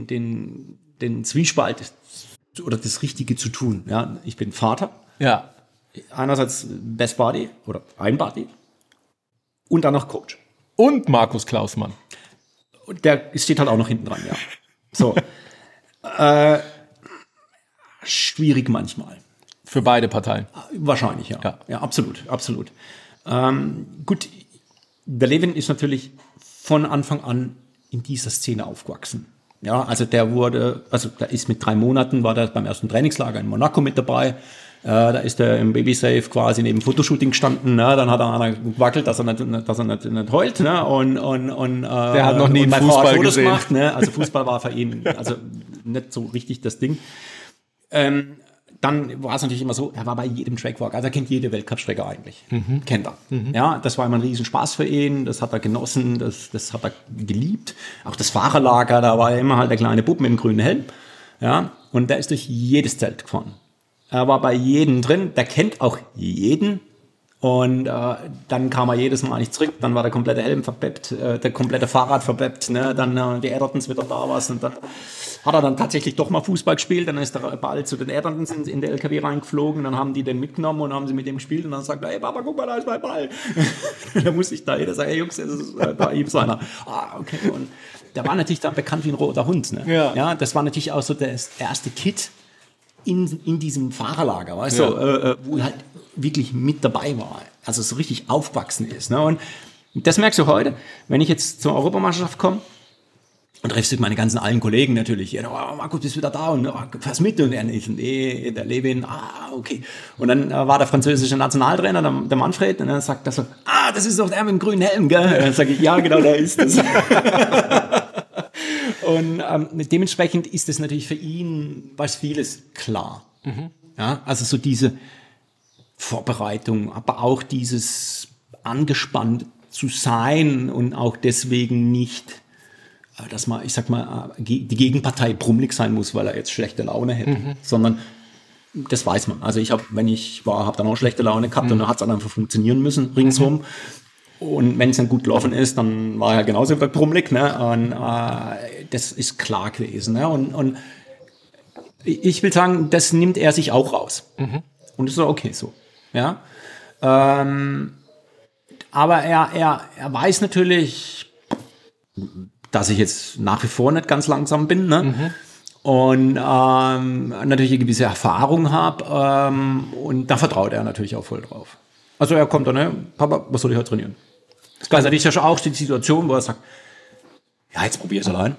den Zwiespalt oder das Richtige zu tun. Ja, ich bin Vater. Ja. Einerseits Best Buddy oder ein Buddy und dann noch Coach. Und Markus Klausmann. Und der steht halt auch noch hinten dran, ja. So. Schwierig manchmal. Für beide Parteien. Wahrscheinlich, ja. Ja, absolut. Gut, der Levin ist natürlich von Anfang an in dieser Szene aufgewachsen. Ja, also der ist mit 3 Monaten, war der beim ersten Trainingslager in Monaco mit dabei. Da ist er im Babysafe quasi neben Fotoshooting gestanden, ne? Dann hat er einer gewackelt, dass er nicht heult, ne? Und der hat noch nie einen Fußball gesehen. Gemacht, ne? Also Fußball war für ihn also nicht so richtig das Ding. Dann war es natürlich immer so, er war bei jedem Trackwalk, also er kennt jede Weltcup-Strecke eigentlich. Kennt er. Ja, das war immer ein Riesenspaß für ihn, das hat er genossen, das hat er geliebt. Auch das Fahrerlager, da war er immer halt der kleine Bub mit dem grünen Helm. Ja, und der ist durch jedes Zelt gefahren. Er war bei jedem drin, der kennt auch jeden. Und dann kam er jedes Mal nicht zurück, dann war der komplette Helm verbeppt, der komplette Fahrrad verbeppt, ne? Dann die Eddertons wieder da was und dann hat er dann tatsächlich doch mal Fußball gespielt, dann ist der Ball zu den Eddertons in den LKW reingeflogen, dann haben die den mitgenommen und haben sie mit dem gespielt und dann sagt er, hey Papa, guck mal, da ist mein Ball. Da muss ich da jeder sagen, hey Jungs, das ist bei ihm so einer. Okay. Und der war natürlich dann bekannt wie ein roter Hund. Ne? Ja, das war natürlich auch so das erste Kit in diesem Fahrerlager, weißt du, wo er halt wirklich mit dabei war, also so richtig aufgewachsen ist. Ne? Und das merkst du heute, wenn ich jetzt zur Europameisterschaft komme und triffst du meine ganzen alten Kollegen natürlich, ja, oh, Markus, bist du wieder da und fährst mit und er nicht, nee, der Levin, okay. Und dann war der französische Nationaltrainer, der Manfred, und dann sagt er so, das ist doch der mit dem grünen Helm, gell? Und dann sage ich, ja, genau, der ist es. Und dementsprechend ist es natürlich für ihn was vieles klar. Ja, also so diese Vorbereitung, aber auch dieses angespannt zu sein und auch deswegen nicht dass man, ich sag mal, die Gegenpartei brummelig sein muss, weil er jetzt schlechte Laune hätte, sondern das weiß man. Also habe dann auch schlechte Laune gehabt und dann hat es dann einfach funktionieren müssen ringsherum. Und wenn es dann gut gelaufen ist, dann war er genauso brummelig. Ne? Und das ist klar gewesen. Ne? Und ich will sagen, das nimmt er sich auch raus. Und das ist okay so. Ja. Aber er weiß natürlich, dass ich jetzt nach wie vor nicht ganz langsam bin. Ne? Und natürlich eine gewisse Erfahrung habe. Und da vertraut er natürlich auch voll drauf. Also er kommt dann, ne, Papa, was soll ich heute trainieren? Also das ist ja schon auch die Situation, wo er sagt, ja, jetzt probier es allein.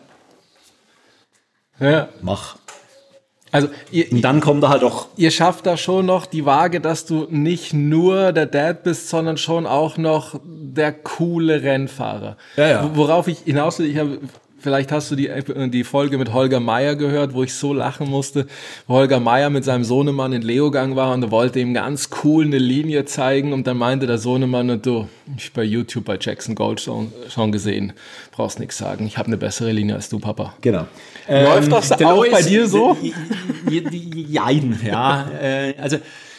Ja. Mach. Also und dann kommt er halt auch. Ihr schafft da schon noch die Waage, dass du nicht nur der Dad bist, sondern schon auch noch der coole Rennfahrer. Ja. Worauf ich hinaus will, vielleicht hast du die Folge mit Holger Meier gehört, wo ich so lachen musste, wo Holger Meier mit seinem Sohnemann in Leogang war und er wollte ihm ganz cool eine Linie zeigen und dann meinte der Sohnemann, und du, ich bei YouTube bei Jackson Gold schon gesehen, brauchst nichts sagen, ich habe eine bessere Linie als du, Papa. Genau. Läuft das auch bei dir so? Jein, ja. Also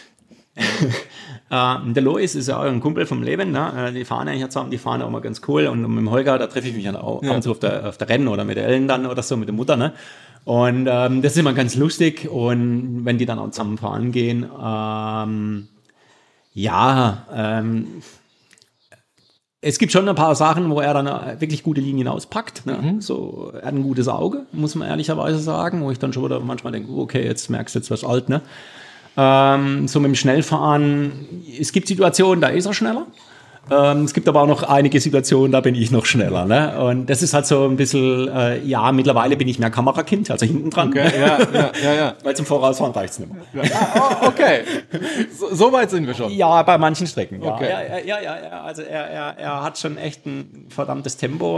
der Lois ist ja auch ein Kumpel vom Leben, ne? Die fahren eigentlich zusammen, die fahren auch mal ganz cool und mit dem Holger, da treffe ich mich dann auch ab und zu auf der Rennen oder mit der Ellen dann oder so, mit der Mutter, ne? Und das ist immer ganz lustig und wenn die dann auch zusammen fahren gehen, es gibt schon ein paar Sachen, wo er dann wirklich gute Linien auspackt. Ne? So, er hat ein gutes Auge, muss man ehrlicherweise sagen, wo ich dann schon wieder manchmal denke, okay, jetzt merkst du, jetzt was alt, ne? So mit dem Schnellfahren, es gibt Situationen, da ist er schneller. Es gibt aber auch noch einige Situationen, da bin ich noch schneller. Ne? Und das ist halt so ein bisschen, mittlerweile bin ich mehr Kamerakind, also hinten dran. Okay, ja. Weil zum Vorausfahren reicht's nicht mehr. Okay, so weit sind wir schon. Ja, bei manchen Strecken. Ja. Okay. Ja. Also er hat schon echt ein verdammtes Tempo.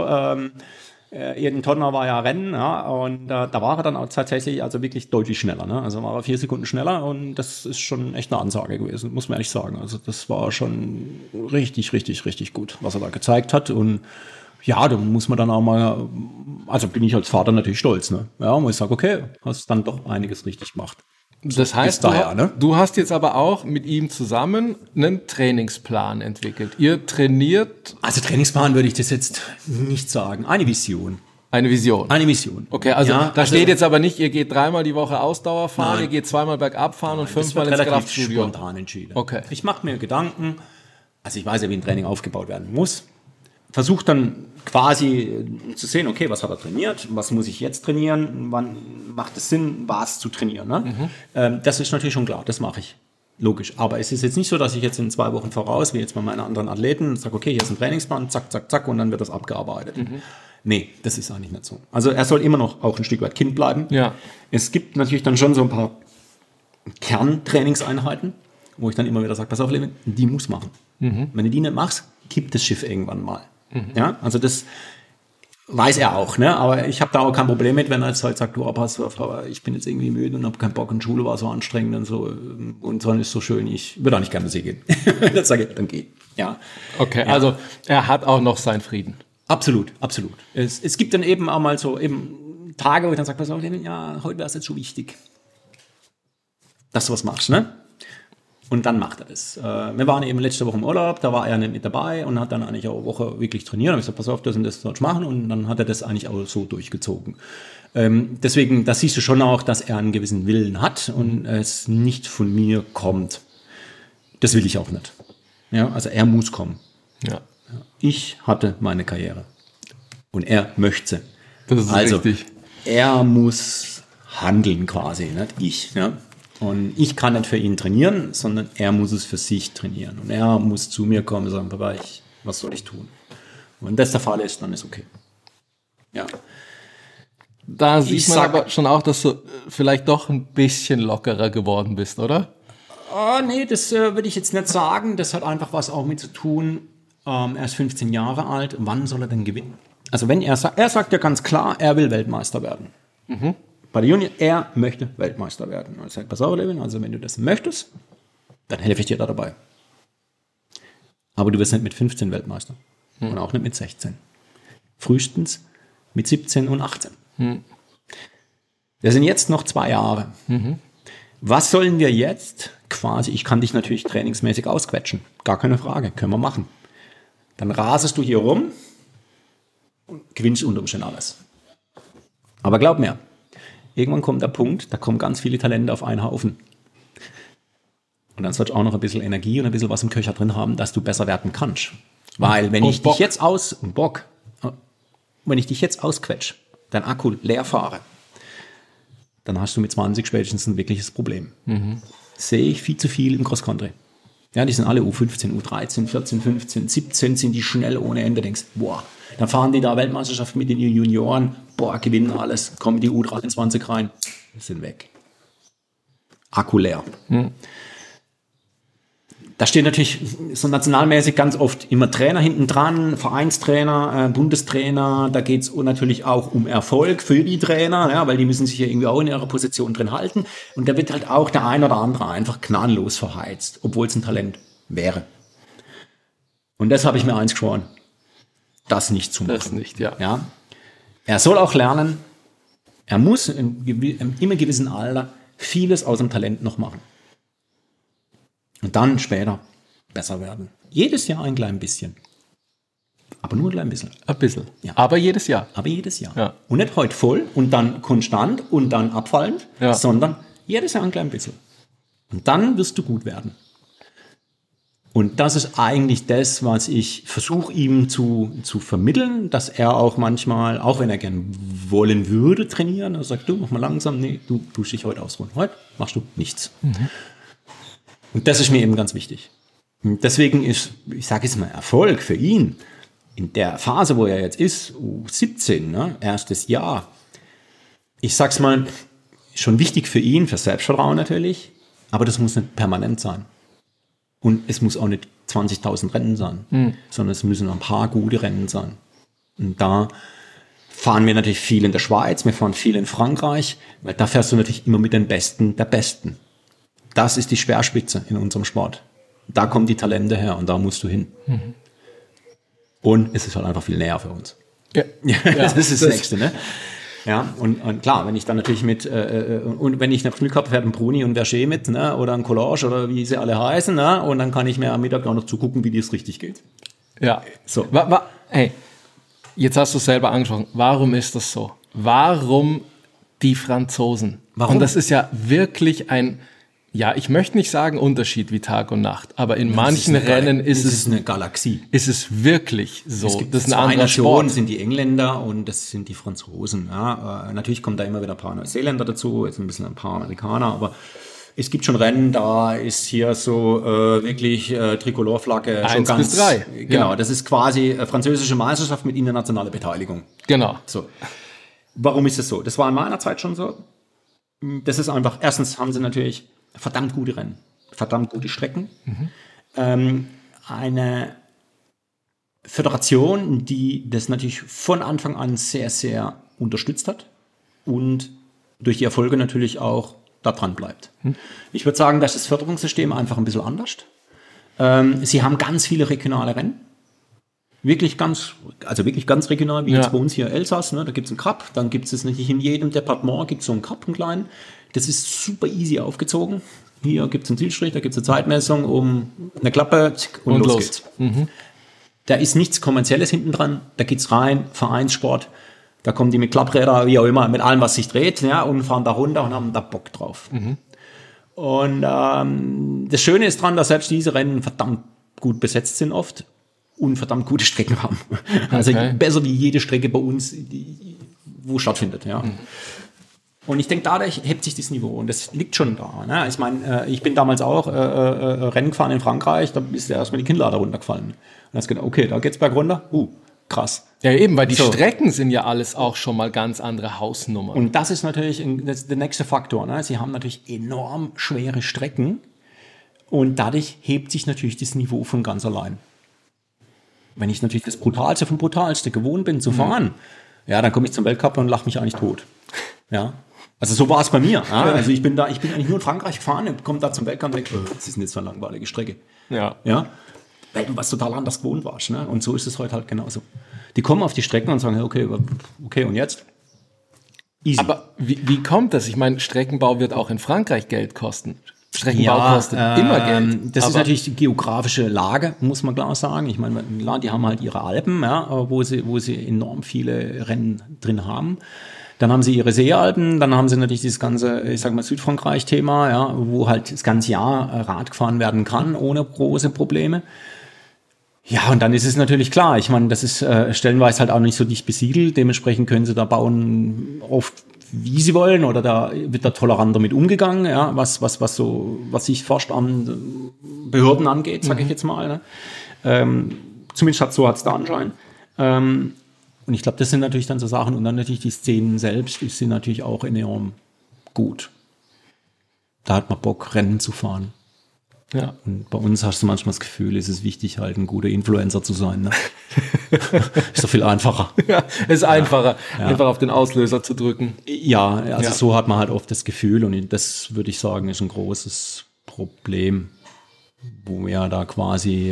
Jeden Tonner war ja Rennen, ja, und da war er dann auch tatsächlich also wirklich deutlich schneller. Ne? Also war er 4 Sekunden schneller und das ist schon echt eine Ansage gewesen, muss man ehrlich sagen. Also das war schon richtig, richtig, richtig gut, was er da gezeigt hat. Und ja, da muss man dann auch mal, also bin ich als Vater natürlich stolz. Ne? Ja, muss ich sagen, okay, hast dann doch einiges richtig gemacht. Das heißt, du hast jetzt aber auch mit ihm zusammen einen Trainingsplan entwickelt. Ihr trainiert... Also Trainingsplan würde ich das jetzt nicht sagen. Eine Vision. Eine Vision? Eine Vision. Okay, also da steht jetzt aber nicht, ihr geht 3-mal die Woche Ausdauer fahren, ihr geht 2-mal bergab fahren und 5-mal ins Kraftstudio. Spontan entschieden. Okay. Ich mache mir Gedanken, also ich weiß ja, wie ein Training aufgebaut werden muss. Versuche dann quasi zu sehen, okay, was hat er trainiert, was muss ich jetzt trainieren, wann macht es Sinn, was zu trainieren. Ne? Das ist natürlich schon klar, das mache ich. Logisch. Aber es ist jetzt nicht so, dass ich jetzt in 2 Wochen voraus, wie jetzt bei meinen anderen Athleten, sage, okay, hier ist ein Trainingsplan, zack, zack, zack, und dann wird das abgearbeitet. Nee, das ist eigentlich nicht so. Also er soll immer noch auch ein Stück weit Kind bleiben. Ja. Es gibt natürlich dann schon so ein paar Kerntrainingseinheiten, wo ich dann immer wieder sage, pass auf, Levin, die muss machen. Wenn du die nicht machst, kippt das Schiff irgendwann mal. Ja, also das weiß er auch, ne? Aber ich habe da auch kein Problem mit, wenn er jetzt halt sagt, du, pass auf, aber ich bin jetzt irgendwie müde und habe keinen Bock und Schule war so anstrengend und so ist so schön, ich würde auch nicht gerne See gehen. Dann sage ich, dann geh. Ja. Okay, ja. Also er hat auch noch seinen Frieden. Absolut, absolut. Es gibt dann eben auch mal so eben Tage, wo ich dann sage, pass auf, ja, heute wäre es jetzt schon wichtig, dass du was machst, ne? Und dann macht er das. Wir waren eben letzte Woche im Urlaub, da war er nicht mit dabei und hat dann eigentlich auch eine Woche wirklich trainiert. Und ich gesagt, pass auf, das und das sollst du machen. Und dann hat er das eigentlich auch so durchgezogen. Deswegen, da siehst du schon auch, dass er einen gewissen Willen hat und es nicht von mir kommt. Das will ich auch nicht. Ja, also er muss kommen. Ja. Ich hatte meine Karriere. Und er möchte. Das ist also richtig. Er muss handeln quasi, nicht ich. Ja? Und ich kann nicht für ihn trainieren, sondern er muss es für sich trainieren. Und er muss zu mir kommen und sagen, Papa, was soll ich tun? Und wenn das der Fall ist, dann ist okay. Ja. Da sieht man aber schon auch, dass du vielleicht doch ein bisschen lockerer geworden bist, oder? Nee, das würde ich jetzt nicht sagen. Das hat einfach was auch mit zu tun. Er ist 15 Jahre alt. Wann soll er denn gewinnen? Also wenn er sagt ja ganz klar, er will Weltmeister werden. Bei der Junior, er möchte Weltmeister werden. Und ich sage, pass auf, Levin, also wenn du das möchtest, dann helfe ich dir da dabei. Aber du wirst nicht mit 15 Weltmeister. Und auch nicht mit 16. Frühestens mit 17 und 18. Das sind jetzt noch 2 Jahre. Was sollen wir jetzt quasi, ich kann dich natürlich trainingsmäßig ausquetschen, gar keine Frage, können wir machen. Dann rasest du hier rum und gewinnst unter Umständen alles. Aber glaub mir, irgendwann kommt der Punkt, da kommen ganz viele Talente auf einen Haufen. Und dann sollst du auch noch ein bisschen Energie und ein bisschen was im Köcher drin haben, dass du besser werden kannst. Weil wenn ich dich jetzt wenn ich dich jetzt ausquetsche, dein Akku leer fahre, dann hast du mit 20 spätestens ein wirkliches Problem. Sehe ich viel zu viel im Cross-Country. Ja, die sind alle U15, U13, 14, 15, 17 sind die schnell ohne Ende. Denkst, boah, dann fahren die da Weltmeisterschaft mit den Junioren, boah, gewinnen alles, kommen die U23 rein, sind weg. Akku leer. Da stehen natürlich so nationalmäßig ganz oft immer Trainer hinten dran, Vereinstrainer, Bundestrainer. Da geht's natürlich auch um Erfolg für die Trainer, ja, weil die müssen sich ja irgendwie auch in ihrer Position drin halten. Und da wird halt auch der ein oder andere einfach gnadenlos verheizt, obwohl es ein Talent wäre. Und das habe ich mir eins geschworen, das nicht zu machen. Das nicht, ja. Ja. Er soll auch lernen, er muss in einem gewissen Alter vieles aus dem Talent noch machen. Und dann später besser werden. Jedes Jahr ein klein bisschen. Aber nur ein klein bisschen. Ein bisschen. Ja. Aber jedes Jahr. Aber jedes Jahr. Ja. Und nicht heute voll und dann konstant und dann abfallend, Ja. sondern jedes Jahr ein klein bisschen. Und dann wirst du gut werden. Und das ist eigentlich das, was ich versuche ihm zu vermitteln, dass er auch manchmal, auch wenn er gern wollen würde, trainieren, er sagt, du, mach mal langsam, nee, du tust dich heute ausruhen. Heute machst du nichts. Und das ist mir eben ganz wichtig. Und deswegen ist, ich sage jetzt mal, Erfolg für ihn in der Phase, wo er jetzt ist, U17, ne, erstes Jahr. Ich sag's mal, schon wichtig für ihn, für Selbstvertrauen natürlich, aber das muss nicht permanent sein. Und es muss auch nicht 20.000 Rennen sein, sondern es müssen ein paar gute Rennen sein. Und da fahren wir natürlich viel in der Schweiz, wir fahren viel in Frankreich, weil da fährst du natürlich immer mit den Besten der Besten. Das ist die Speerspitze in unserem Sport. Da kommen die Talente her und da musst du hin. Und es ist halt einfach viel näher für uns. Ja. Das ist das Nächste, ne? Ja, und klar, wenn ich dann natürlich und wenn ich eine Glück habe, fährt ein Bruni und Verger mit, ne? Oder ein Collage oder wie sie alle heißen, ne? Und dann kann ich mir am Mittag auch noch zugucken, wie das richtig geht. Ja. So. Hey, jetzt hast du es selber angesprochen. Warum ist das so? Warum die Franzosen? Warum? Und das ist ja wirklich ein, ja, ich möchte nicht sagen Unterschied wie Tag und Nacht, aber in manchen Rennen ist es eine Galaxie. Ist es wirklich so? Es gibt das ist ein zwei anderer Nationen, Sport. sind die Engländer und das sind die Franzosen. Ja, natürlich kommen da immer wieder ein paar Neuseeländer dazu, jetzt ein bisschen ein paar Amerikaner, aber es gibt schon Rennen, da ist hier so wirklich Tricolorflagge schon 1 ganz. bis 3. Genau, Ja. das ist quasi französische Meisterschaft mit internationaler Beteiligung. Genau. So. Warum ist es so? Das war in meiner Zeit schon so. Das ist einfach, erstens haben sie natürlich verdammt gute Rennen, verdammt gute Strecken. Eine Föderation, die das natürlich von Anfang an sehr, sehr unterstützt hat und durch die Erfolge natürlich auch da dran bleibt. Ich würde sagen, dass das Förderungssystem einfach ein bisschen anders. Sie haben ganz viele regionale Rennen. Wirklich ganz regional, wie jetzt bei uns hier Elsass, ne? Da gibt es einen Cup, dann gibt es nicht in jedem Departement gibt es so einen Cup, einen kleinen. Das ist super easy aufgezogen. Hier gibt es einen Zielstrich, da gibt es eine Zeitmessung um eine Klappe und los geht's. Da ist nichts Kommerzielles hinten dran, da geht's rein, Vereinssport, da kommen die mit Klappräder, wie auch immer, mit allem, was sich dreht, ja, und fahren da runter und haben da Bock drauf. Und das Schöne ist dran, dass selbst diese Rennen verdammt gut besetzt sind oft und verdammt gute Strecken haben. Also besser wie jede Strecke bei uns, wo stattfindet, ja. Und ich denke, dadurch hebt sich das Niveau und das liegt schon da. Ne? Ich meine, ich bin damals auch Rennen gefahren in Frankreich, da ist ja erstmal die Kinnlade runtergefallen. Und dann hast du gedacht, okay, da geht's bergunter, krass. Ja, eben, weil die Strecken sind ja alles auch schon mal ganz andere Hausnummern. Und das ist natürlich der nächste Faktor. Ne? Sie haben natürlich enorm schwere Strecken und dadurch hebt sich natürlich das Niveau von ganz allein. Wenn ich natürlich das Brutalste vom Brutalste gewohnt bin zu fahren, ja, dann komme ich zum Weltcup und lache mich eigentlich tot. Ja. Also so war es bei mir. Ja? Also ich bin eigentlich nur in Frankreich gefahren und komme da zum Weltcup und denke, das ist jetzt so eine langweilige Strecke. Ja. Ja. Weil du was total anders gewohnt warst. Ne? Und so ist es heute halt genauso. Die kommen auf die Strecken und sagen, okay, und jetzt? Easy. Aber wie kommt das? Ich meine, Streckenbau wird auch in Frankreich Geld kosten. Streckenbau kostet immer Geld. Das ist natürlich die geografische Lage, muss man klar sagen. Ich meine, klar, die haben halt ihre Alpen, wo sie enorm viele Rennen drin haben. Dann haben sie ihre Seealpen, dann haben sie natürlich dieses ganze, ich sag mal, Südfrankreich-Thema, wo halt das ganze Jahr Rad gefahren werden kann, ohne große Probleme. Ja, und dann ist es natürlich klar, ich meine, das ist stellenweise halt auch nicht so dicht besiedelt, dementsprechend können sie da bauen oft wie sie wollen, oder da wird da toleranter mit umgegangen, was sich forscht an Behörden angeht, sage ich jetzt mal. Ne? Zumindest so hat's da Anschein. Und ich glaube, das sind natürlich dann so Sachen, und dann natürlich die Szenen selbst, die sind natürlich auch enorm gut. Da hat man Bock, Rennen zu fahren. Ja. Und bei uns hast du manchmal das Gefühl, es ist wichtig, halt ein guter Influencer zu sein. Ne? Ist doch viel einfacher. Ja, ist einfacher, einfach auf den Auslöser zu drücken. Ja, also so hat man halt oft das Gefühl, und das würde ich sagen, ist ein großes Problem, wo wir da quasi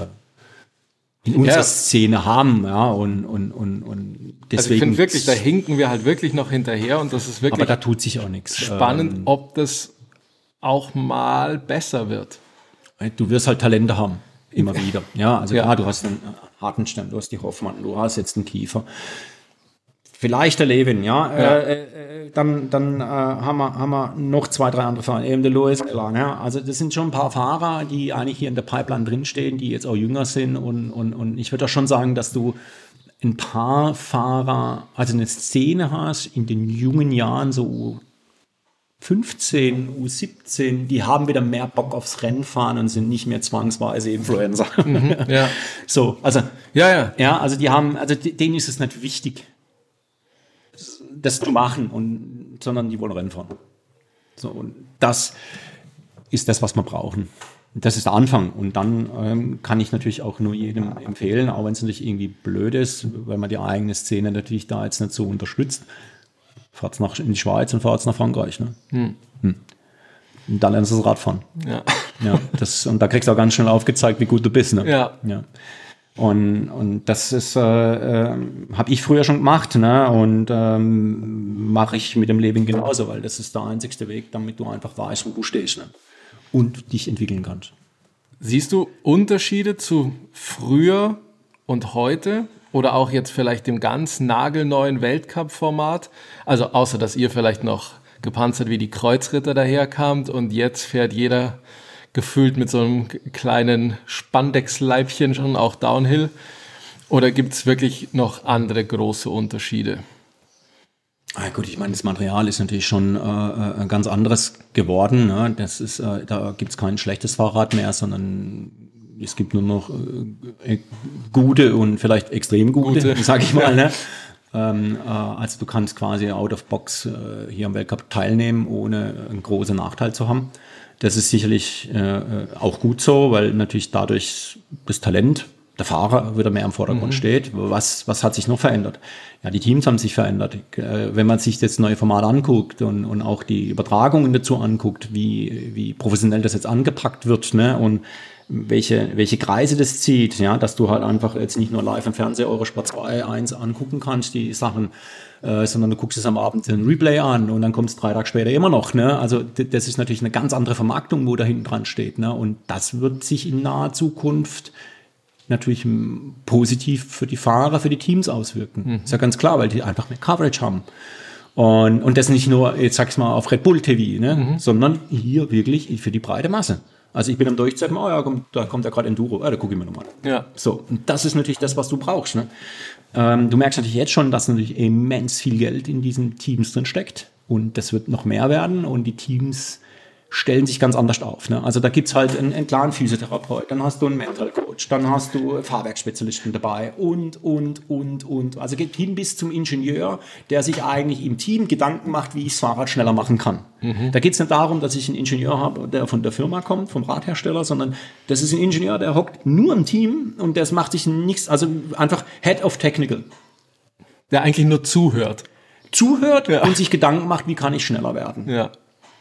in unserer Szene haben, und deswegen. Also ich finde wirklich, da hinken wir halt wirklich noch hinterher, und das ist wirklich. Aber da tut sich auch nichts. Spannend, ob das auch mal besser wird. Du wirst halt Talente haben, immer wieder. Ja, also klar, du hast einen Hartenstein, du hast die Hoffmann, du hast jetzt einen Kiefer. Vielleicht der Levin, dann haben wir noch 2, 3 andere Fahrer, eben der Lewis. Also das sind schon ein paar Fahrer, die eigentlich hier in der Pipeline drinstehen, die jetzt auch jünger sind, und ich würde auch schon sagen, dass du ein paar Fahrer, also eine Szene hast in den jungen Jahren, so U15, U17, die haben wieder mehr Bock aufs Rennfahren und sind nicht mehr zwangsweise Influencer. So, also also die haben, also denen ist es nicht wichtig, das zu machen, sondern die wollen Rennen fahren. So, und das ist das, was wir brauchen. Das ist der Anfang, und dann kann ich natürlich auch nur jedem empfehlen, auch wenn es natürlich irgendwie blöd ist, weil man die eigene Szene natürlich da jetzt nicht so unterstützt. Fahrt's in die Schweiz und fahrt's nach Frankreich. Ne? Und dann lernst du das Radfahren. Und da kriegst du auch ganz schnell aufgezeigt, wie gut du bist. Ne? Und das ist habe ich früher schon gemacht, ne? Und mache ich mit dem Leben genauso, weil das ist der einzigste Weg, damit du einfach weißt, wo du stehst, ne? Und dich entwickeln kannst. Siehst du Unterschiede zu früher und heute? Oder auch jetzt vielleicht dem ganz nagelneuen Weltcup-Format? Also außer, dass ihr vielleicht noch gepanzert wie die Kreuzritter daherkamt, und jetzt fährt jeder gefühlt mit so einem kleinen Spandex-Leibchen schon auch Downhill. Oder gibt es wirklich noch andere große Unterschiede? Gut, ich meine, das Material ist natürlich schon ein ganz anderes geworden. Ne? Das ist, da gibt es kein schlechtes Fahrrad mehr, sondern es gibt nur noch gute und vielleicht extrem gute. Sag ich mal. Ne? Also du kannst quasi out of box hier am Weltcup teilnehmen, ohne einen großen Nachteil zu haben. Das ist sicherlich auch gut so, weil natürlich dadurch das Talent der Fahrer wieder mehr im Vordergrund steht. Was hat sich noch verändert? Ja, die Teams haben sich verändert. Wenn man sich das neue Format anguckt und auch die Übertragungen dazu anguckt, wie professionell das jetzt angepackt wird, ne, und welche Kreise das zieht, ja, dass du halt einfach jetzt nicht nur live im Fernseher Eurosport 2, 1 angucken kannst, die Sachen, sondern du guckst es am Abend in Replay an und dann kommt es 3 Tage später immer noch, ne? Also das ist natürlich eine ganz andere Vermarktung, wo da hinten dran steht, ne? Und das wird sich in naher Zukunft natürlich positiv für die Fahrer, für die Teams auswirken. Ist ja ganz klar, weil die einfach mehr Coverage haben. Und das nicht nur, jetzt sag's mal, auf Red Bull TV, ne? Sondern hier wirklich für die breite Masse. Also ich bin am Durchzeiten, da kommt ja gerade Enduro, da gucke ich mir nochmal an. Ja. So, und das ist natürlich das, was du brauchst. Ne? Du merkst natürlich jetzt schon, dass natürlich immens viel Geld in diesen Teams drin steckt. Und das wird noch mehr werden, und die Teams stellen sich ganz anders auf. Ne? Also da gibt's halt einen klaren Physiotherapeut, dann hast du einen Mental Coach, dann hast du Fahrwerksspezialisten dabei und. Also geht hin bis zum Ingenieur, der sich eigentlich im Team Gedanken macht, wie ich das Fahrrad schneller machen kann. Da geht's nicht darum, dass ich einen Ingenieur habe, der von der Firma kommt, vom Radhersteller, sondern das ist ein Ingenieur, der hockt nur im Team, und das macht sich nichts, also einfach Head of Technical. Der eigentlich nur zuhört. Und sich Gedanken macht, wie kann ich schneller werden. Ja.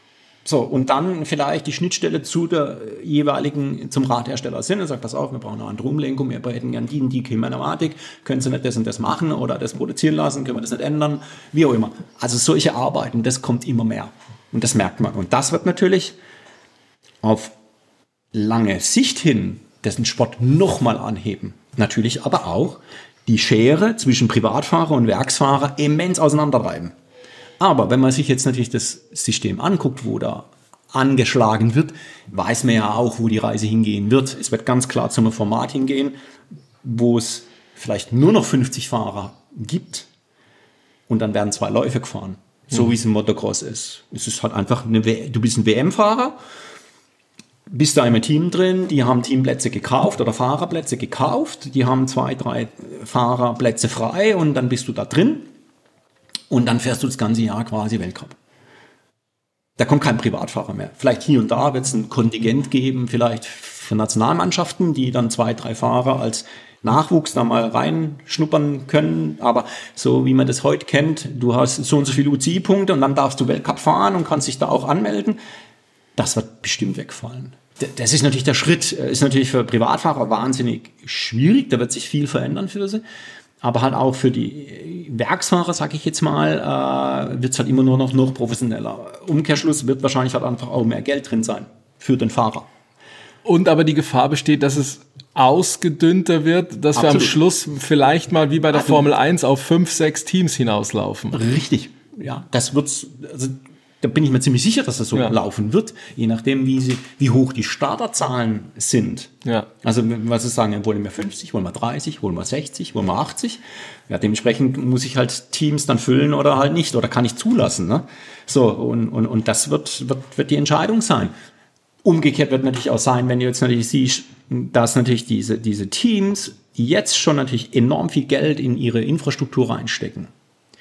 So, und dann vielleicht die Schnittstelle zum Radhersteller sind und sagt, pass auf, wir brauchen eine andere Umlenkung, wir hätten gerne die Kinematik, können Sie nicht das und das machen oder das produzieren lassen, können wir das nicht ändern, wie auch immer. Also solche Arbeiten, das kommt immer mehr und das merkt man. Und das wird natürlich auf lange Sicht hin dessen Sport nochmal anheben. Natürlich aber auch die Schere zwischen Privatfahrer und Werksfahrer immens auseinandertreiben. Aber wenn man sich jetzt natürlich das System anguckt, wo da angeschlagen wird, weiß man ja auch, wo die Reise hingehen wird. Es wird ganz klar zu einem Format hingehen, wo es vielleicht nur noch 50 Fahrer gibt und dann werden 2 Läufe gefahren. So wie es im Motocross ist. Es ist halt einfach, du bist ein WM-Fahrer, bist da im Team drin, die haben Teamplätze gekauft oder Fahrerplätze gekauft, die haben 2, 3 Fahrerplätze frei und dann bist du da drin. Und dann fährst du das ganze Jahr quasi Weltcup. Da kommt kein Privatfahrer mehr. Vielleicht hier und da wird es ein Kontingent geben, vielleicht für Nationalmannschaften, die dann 2, 3 Fahrer als Nachwuchs da mal reinschnuppern können. Aber so wie man das heute kennt, du hast so und so viele UCI-Punkte und dann darfst du Weltcup fahren und kannst dich da auch anmelden. Das wird bestimmt wegfallen. Das ist natürlich der Schritt, ist natürlich für Privatfahrer wahnsinnig schwierig. Da wird sich viel verändern für sie. Aber halt auch für die Werksfahrer, sage ich jetzt mal, wird es halt immer nur noch professioneller. Umkehrschluss wird wahrscheinlich halt einfach auch mehr Geld drin sein für den Fahrer. Und aber die Gefahr besteht, dass es ausgedünnter wird, dass wir am Schluss vielleicht mal wie bei der Formel 1 auf 5, 6 Teams hinauslaufen. Richtig, ja. Das wird's, also da bin ich mir ziemlich sicher, dass das so laufen wird, je nachdem, wie hoch die Starterzahlen sind. Ja. Also, was Sie sagen, wollen wir 50, wollen wir 30, wollen wir 60, wollen wir 80? Ja, dementsprechend muss ich halt Teams dann füllen oder halt nicht, oder kann ich zulassen, ne? So, und das wird die Entscheidung sein. Umgekehrt wird natürlich auch sein, wenn du jetzt natürlich siehst, dass natürlich diese Teams jetzt schon natürlich enorm viel Geld in ihre Infrastruktur reinstecken.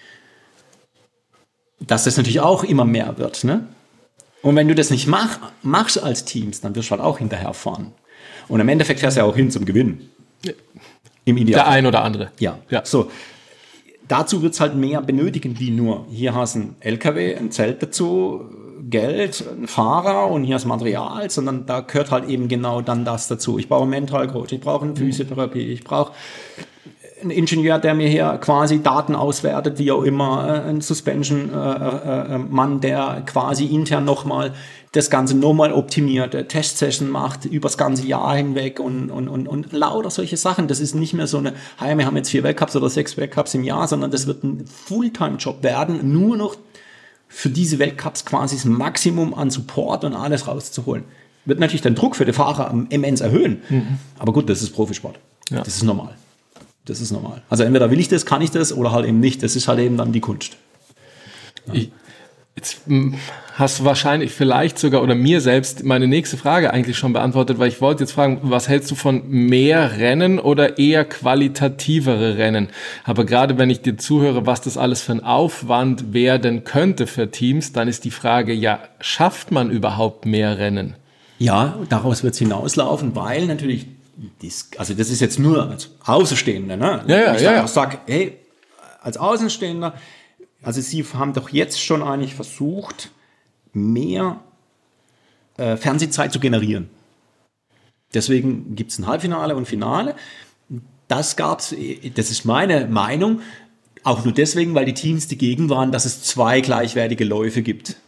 Dass das natürlich auch immer mehr wird, ne? Und wenn du das nicht machst als Teams, dann wirst du halt auch hinterherfahren. Und im Endeffekt fährst du ja auch hin zum Gewinn. Ja. Im Ideal. Der ein oder andere. Ja. So. Dazu wird es halt mehr benötigen, wie nur, hier hast du ein LKW, ein Zelt dazu, Geld, ein Fahrer und hier ist Material, sondern da gehört halt eben genau dann das dazu. Ich brauche einen Mental Coach, ich brauche eine Physiotherapie, ich brauche ein Ingenieur, der mir hier quasi Daten auswertet, wie auch immer, ein Suspension-Mann, der quasi intern nochmal das Ganze nochmal optimiert, Testsession macht übers ganze Jahr hinweg und lauter solche Sachen. Das ist nicht mehr so eine, wir haben jetzt 4 Weltcups oder 6 Weltcups im Jahr, sondern das wird ein Fulltime-Job werden, nur noch für diese Weltcups quasi das Maximum an Support und alles rauszuholen. Wird natürlich den Druck für die Fahrer immens erhöhen. Aber gut, das ist Profisport. Ja. Das ist normal. Das ist normal. Also entweder will ich das, kann ich das oder halt eben nicht. Das ist halt eben dann die Kunst. Ja. Jetzt hast du wahrscheinlich vielleicht sogar oder mir selbst meine nächste Frage eigentlich schon beantwortet, weil ich wollte jetzt fragen, was hältst du von mehr Rennen oder eher qualitativere Rennen? Aber gerade wenn ich dir zuhöre, was das alles für ein Aufwand werden könnte für Teams, dann ist die Frage, ja, schafft man überhaupt mehr Rennen? Ja, daraus wird es hinauslaufen, weil natürlich also das ist jetzt nur als Außenstehender, ne? Ich sage, hey, als Außenstehender, also Sie haben doch jetzt schon eigentlich versucht, mehr Fernsehzeit zu generieren. Deswegen gibt es ein Halbfinale und Finale. Das gab's, das ist meine Meinung, auch nur deswegen, weil die Teams dagegen waren, dass es 2 gleichwertige Läufe gibt.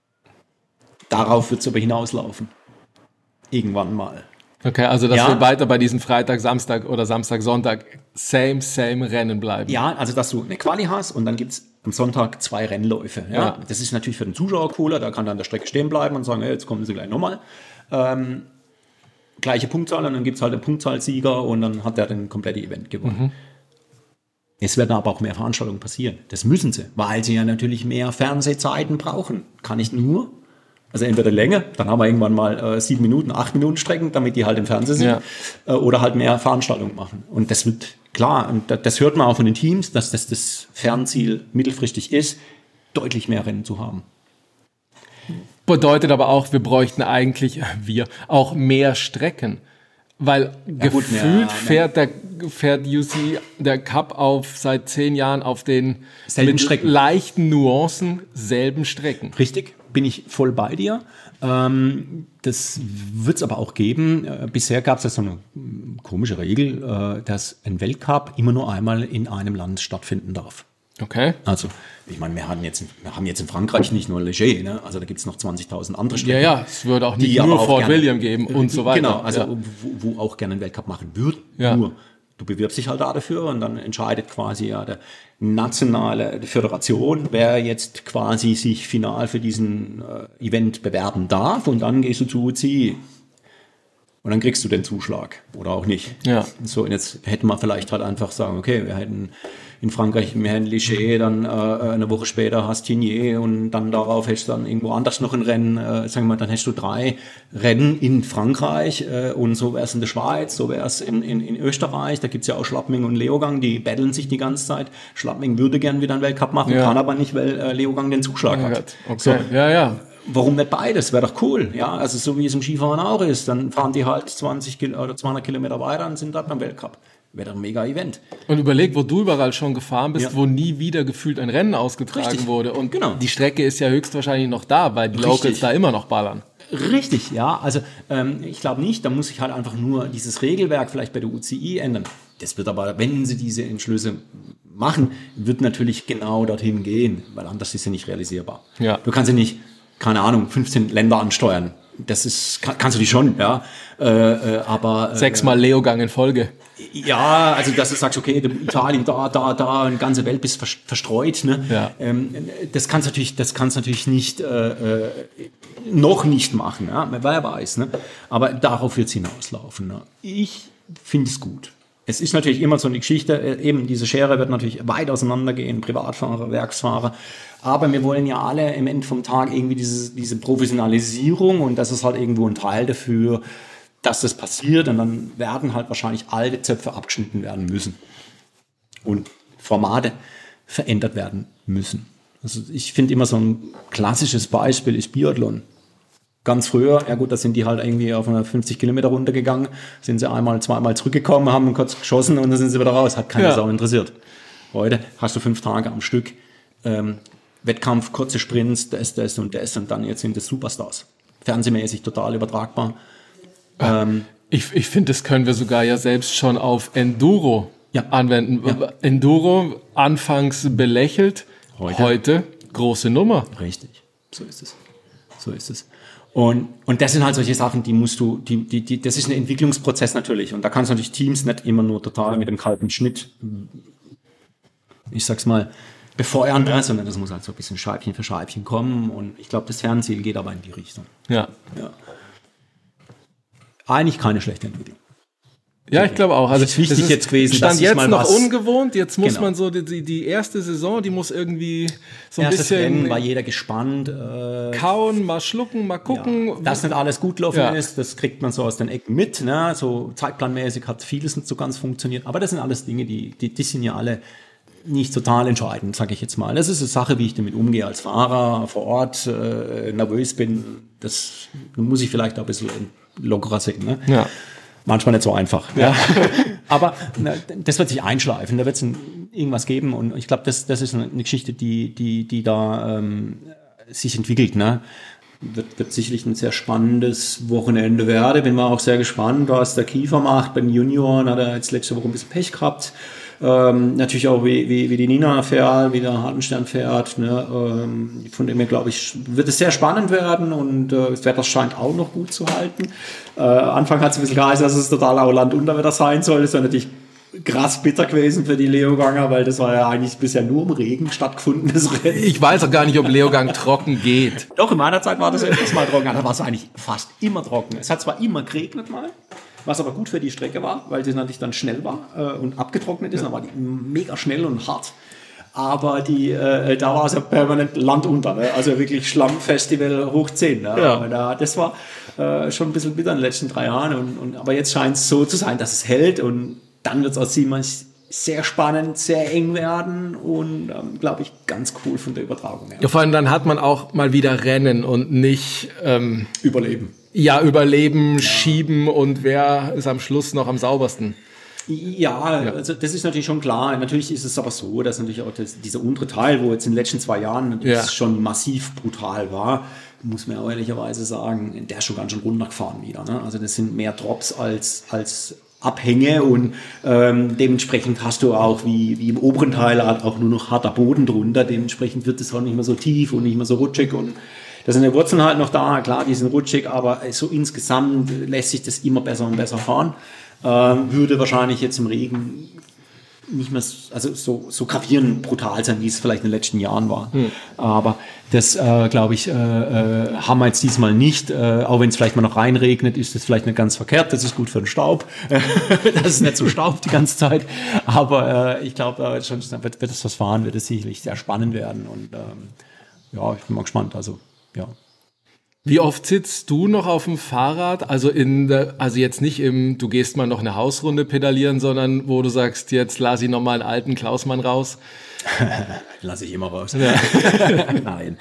Darauf wird es aber hinauslaufen. Irgendwann mal. Okay, also dass wir weiter bei diesen Freitag, Samstag oder Samstag, Sonntag same Rennen bleiben. Ja, also dass du eine Quali hast und dann gibt's am Sonntag 2 Rennläufe. Ja. Das ist natürlich für den Zuschauer cooler, da kann er an der Strecke stehen bleiben und sagen, hey, jetzt kommen sie gleich nochmal. Gleiche Punktzahl und dann gibt's halt einen Punktzahlsieger und dann hat er den komplette Event gewonnen. Es werden aber auch mehr Veranstaltungen passieren. Das müssen sie, weil sie ja natürlich mehr Fernsehzeiten brauchen. Kann ich nur. Also entweder Länge, dann haben wir irgendwann mal 7 Minuten, 8 Minuten Strecken, damit die halt im Fernsehen sind, oder halt mehr Veranstaltungen machen. Und das wird klar, und das hört man auch von den Teams, dass das Fernziel mittelfristig ist, deutlich mehr Rennen zu haben. Bedeutet aber auch, wir bräuchten eigentlich, auch mehr Strecken. Weil gefühlt fährt UCI der Cup seit 10 Jahren auf den selben Strecken. Leichten Nuancen selben Strecken. Richtig. bin ich voll bei dir. Das wird es aber auch geben. Bisher gab es ja so eine komische Regel, dass ein Weltcup immer nur einmal in einem Land stattfinden darf. Okay. Also, ich meine, wir haben jetzt in Frankreich nicht nur Leger, ne? Also da gibt es noch 20.000 andere Strecken. Ja, es würde auch nicht nur Fort William geben und so weiter. Genau, also wo auch gerne einen Weltcup machen würden. Ja. Nur, du bewirbst dich halt da dafür und dann entscheidet quasi ja der nationale Föderation, wer jetzt quasi sich final für diesen Event bewerben darf, und dann gehst du zu UCI. Und dann kriegst du den Zuschlag oder auch nicht. Ja. So, und jetzt hätten wir vielleicht halt einfach sagen, okay, wir hätten in Frankreich, wir hätten Ligier, dann eine Woche später hast Tignier und dann darauf hättest du dann irgendwo anders noch ein Rennen, sagen wir mal, dann hättest du 3 Rennen in Frankreich und so wäre es in der Schweiz, so wäre es in Österreich, da gibt's ja auch Schlappming und Leogang, die battlen sich die ganze Zeit. Schlappming würde gern wieder einen Weltcup machen, kann aber nicht, weil Leogang den Zuschlag hat. Okay. So. Ja. Warum nicht beides? Wäre doch cool. Ja, also so wie es im Skifahren auch ist. Dann fahren die halt 20 oder 200 Kilometer weiter und sind dort beim Weltcup. Wäre doch ein mega Event. Und überleg, wo du überall schon gefahren bist, wo nie wieder gefühlt ein Rennen ausgetragen wurde. Und die Strecke ist ja höchstwahrscheinlich noch da, weil die Locals da immer noch ballern. Richtig, ja. Also ich glaube nicht, da muss sich halt einfach nur dieses Regelwerk vielleicht bei der UCI ändern. Das wird aber, wenn sie diese Entschlüsse machen, wird natürlich genau dorthin gehen, weil anders ist sie nicht realisierbar. Ja. Du kannst ja nicht, keine Ahnung, 15 Länder ansteuern. Das ist, kannst du die schon, ja. Aber 6-mal Leogang in Folge. Ja, also dass du sagst, okay, Italien, da, und ganze Welt bist verstreut. Ne? Ja. Das kannst natürlich nicht noch nicht machen, ja? Wer weiß. Ne? Aber darauf wird es hinauslaufen. Ne? Ich finde es gut. Es ist natürlich immer so eine Geschichte, eben diese Schere wird natürlich weit auseinandergehen, Privatfahrer, Werksfahrer. Aber wir wollen ja alle am Ende vom Tag irgendwie diese Professionalisierung, und das ist halt irgendwo ein Teil dafür, dass das passiert, und dann werden halt wahrscheinlich alte Zöpfe abgeschnitten werden müssen und Formate verändert werden müssen. Also ich finde immer so ein klassisches Beispiel ist Biathlon. Ganz früher, ja gut, da sind die halt irgendwie auf eine 50 Kilometer Runde gegangen, sind sie einmal, zweimal zurückgekommen, haben kurz geschossen und dann sind sie wieder raus. Hat keine Sau interessiert. Heute hast du 5 Tage am Stück, Wettkampf, kurze Sprints, das und dann jetzt sind es Superstars. Fernsehmäßig total übertragbar. Ich finde, das können wir sogar ja selbst schon auf Enduro anwenden. Ja. Enduro, anfangs belächelt, heute große Nummer. Richtig, so ist es. Und das sind halt solche Sachen, die musst du, das ist ein Entwicklungsprozess natürlich. Und da kannst du natürlich Teams nicht immer nur total mit dem kalten Schnitt, ich sag's mal, befeuern, sondern das muss halt so ein bisschen Scheibchen für Scheibchen kommen. Und ich glaube, das Fernziel geht aber in die Richtung. Ja. Eigentlich keine schlechte Entwicklung. Ja, ich glaube auch. Also es ist wichtig jetzt gewesen, stand dass jetzt mal noch ungewohnt. Jetzt muss man so die erste Saison, die muss irgendwie so ein bisschen Rennen war jeder gespannt. Kauen, mal schlucken, mal gucken. Ja, dass nicht alles gut laufen ist, das kriegt man so aus den Ecken mit. Ne? So zeitplanmäßig hat vieles nicht so ganz funktioniert. Aber das sind alles Dinge, die sind ja alle nicht total entscheidend, sage ich jetzt mal. Das ist eine Sache, wie ich damit umgehe als Fahrer vor Ort, nervös bin. Das muss ich vielleicht auch ein bisschen lockerer sehen. Ne? Ja. Manchmal nicht so einfach. Ja. Aber das wird sich einschleifen, da wird es irgendwas geben, und ich glaube, das ist eine Geschichte, die da sich entwickelt. Ne? Wird sicherlich ein sehr spannendes Wochenende werden. Bin mal auch sehr gespannt, was der Kiefer macht. Bei den Junioren hat er jetzt letzte Woche ein bisschen Pech gehabt. Natürlich auch wie die Nina fährt, wie der Hartenstern fährt. Ne? Von dem her, glaube ich, wird es sehr spannend werden, und das Wetter scheint auch noch gut zu halten. Anfang hat es ein bisschen geheißen, dass es total auch Landunterwetter sein soll. Das wäre natürlich krass bitter gewesen für die Leoganger, weil das war ja eigentlich bisher nur im Regen stattgefundenes Rennen. Ich weiß auch gar nicht, ob Leogang trocken geht. Doch, in meiner Zeit war das öfters mal trocken. Da war es eigentlich fast immer trocken. Es hat zwar immer geregnet mal, was aber gut für die Strecke war, weil sie natürlich dann schnell war und abgetrocknet ist. Dann war die mega schnell und hart. Aber da war es ja permanent Land unter. Ne? Also wirklich Schlammfestival hoch 10. Ne? Ja. Das war schon ein bisschen bitter in den letzten 3 Jahren. Aber jetzt scheint es so zu sein, dass es hält. Und dann wird es aus Siemens sehr spannend, sehr eng werden und, glaube ich, ganz cool von der Übertragung her. Ja, vor allem dann hat man auch mal wieder Rennen und nicht Überleben. Ja, überleben, schieben, und wer ist am Schluss noch am saubersten. Ja, also das ist natürlich schon klar. Natürlich ist es aber so, dass natürlich auch dieser untere Teil, wo jetzt in den letzten 2 Jahren schon massiv brutal war, muss man auch ehrlicherweise sagen, der ist schon ganz schön runtergefahren wieder. Ne? Also das sind mehr Drops als Abhänge und dementsprechend hast du auch wie im oberen Teil auch nur noch harter Boden drunter. Dementsprechend wird es auch nicht mehr so tief und nicht mehr so rutschig und da sind die Wurzeln halt noch da. Klar, die sind rutschig, aber so insgesamt lässt sich das immer besser und besser fahren. Würde wahrscheinlich jetzt im Regen nicht mehr so gravierend brutal sein, wie es vielleicht in den letzten Jahren war. Aber das, glaube ich, haben wir jetzt diesmal nicht. Auch wenn es vielleicht mal noch reinregnet, ist das vielleicht nicht ganz verkehrt. Das ist gut für den Staub. Das ist nicht so staubt die ganze Zeit. Aber ich glaube, schon wird das was fahren, wird es sicherlich sehr spannend werden. Und ja, ich bin mal gespannt. Also, ja. Wie oft sitzt du noch auf dem Fahrrad? Also also jetzt nicht du gehst mal noch eine Hausrunde pedalieren, sondern wo du sagst, jetzt lasse ich noch mal einen alten Klausmann raus. Lasse ich immer raus. Ja. Nein.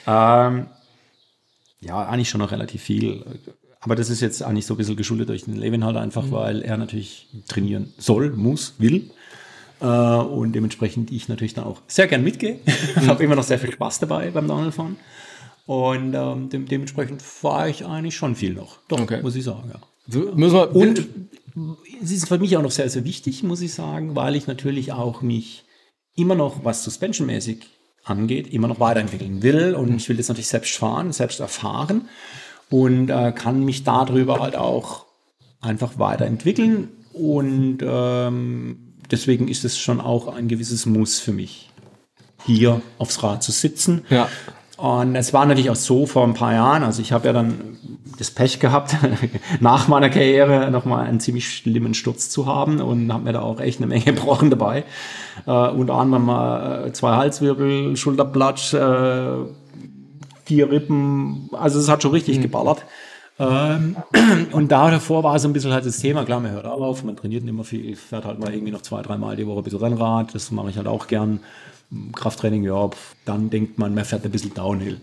Ja, eigentlich schon noch relativ viel. Aber das ist jetzt eigentlich so ein bisschen geschuldet durch den Levin halt einfach, weil er natürlich trainieren soll, muss, will. Und dementsprechend ich natürlich dann auch sehr gern mitgehe. Ich habe immer noch sehr viel Spaß dabei beim Downhillfahren. Und dementsprechend fahre ich eigentlich schon viel noch. Doch, okay. Muss ich sagen, ja. So, und es ist für mich auch noch sehr, sehr wichtig, muss ich sagen, weil ich natürlich auch mich immer noch, was suspensionmäßig angeht, immer noch weiterentwickeln will. Und ich will das natürlich selbst fahren, selbst erfahren und kann mich darüber halt auch einfach weiterentwickeln. Und deswegen ist es schon auch ein gewisses Muss für mich, hier aufs Rad zu sitzen. Ja. Und es war natürlich auch so vor ein paar Jahren, also ich habe ja dann das Pech gehabt, nach meiner Karriere nochmal einen ziemlich schlimmen Sturz zu haben und habe mir da auch echt eine Menge gebrochen dabei. Unter anderem 2 Halswirbel, Schulterblatt, 4 Rippen, also es hat schon richtig geballert. Und davor war so ein bisschen halt das Thema, klar, man hört auf, man trainiert nicht immer viel, fährt halt mal irgendwie noch 2-3 Mal die Woche ein bisschen Rennrad, das mache ich halt auch gern. Krafttraining, ja, dann denkt man fährt ein bisschen Downhill.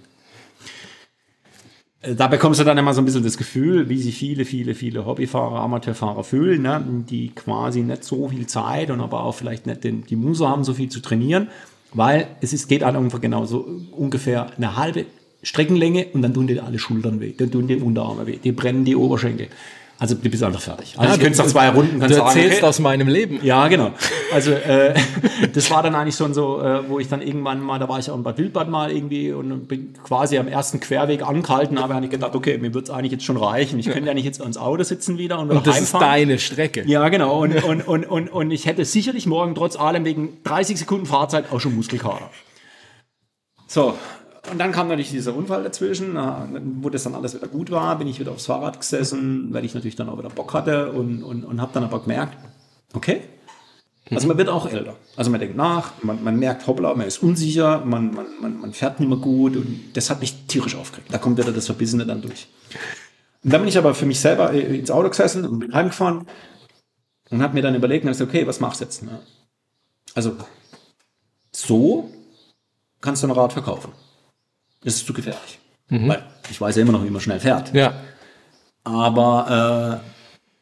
Da bekommst du dann immer so ein bisschen das Gefühl, wie sich viele Hobbyfahrer, Amateurfahrer fühlen, ne? Die quasi nicht so viel Zeit und aber auch vielleicht nicht die Muße haben, so viel zu trainieren, weil geht einfach genau so ungefähr eine halbe Streckenlänge und dann tun dir alle Schultern weh, dann tun dir Unterarme weh, die brennen die Oberschenkel. Also du bist einfach fertig. Also ich könnte nach 2 Runden du sagen, erzählst okay, aus meinem Leben. Ja, genau. Also das war dann eigentlich schon so, wo ich dann irgendwann mal, da war ich auch in Bad Wildbad mal irgendwie und bin quasi am ersten Querweg angehalten, habe eigentlich gedacht, okay, mir wird es eigentlich jetzt schon reichen. Ich könnte ja nicht jetzt ans Auto sitzen wieder und das heimfahren. Ist deine Strecke. Ja, genau. Und ich hätte sicherlich morgen trotz allem wegen 30 Sekunden Fahrzeit auch schon Muskelkater. So. Und dann kam natürlich dieser Unfall dazwischen, wo das dann alles wieder gut war, bin ich wieder aufs Fahrrad gesessen, weil ich natürlich dann auch wieder Bock hatte und habe dann aber gemerkt, okay, also man wird auch älter. Also man denkt nach, man merkt, hoppla, man ist unsicher, man fährt nicht mehr gut und das hat mich tierisch aufgeregt. Da kommt wieder das Verbissene dann durch. Und dann bin ich aber für mich selber ins Auto gesessen und bin heimgefahren und habe mir dann überlegt, okay, was machst du jetzt? Also so kannst du ein Rad verkaufen. Das ist zu gefährlich. Weil ich weiß ja immer noch, wie man schnell fährt. Ja. Aber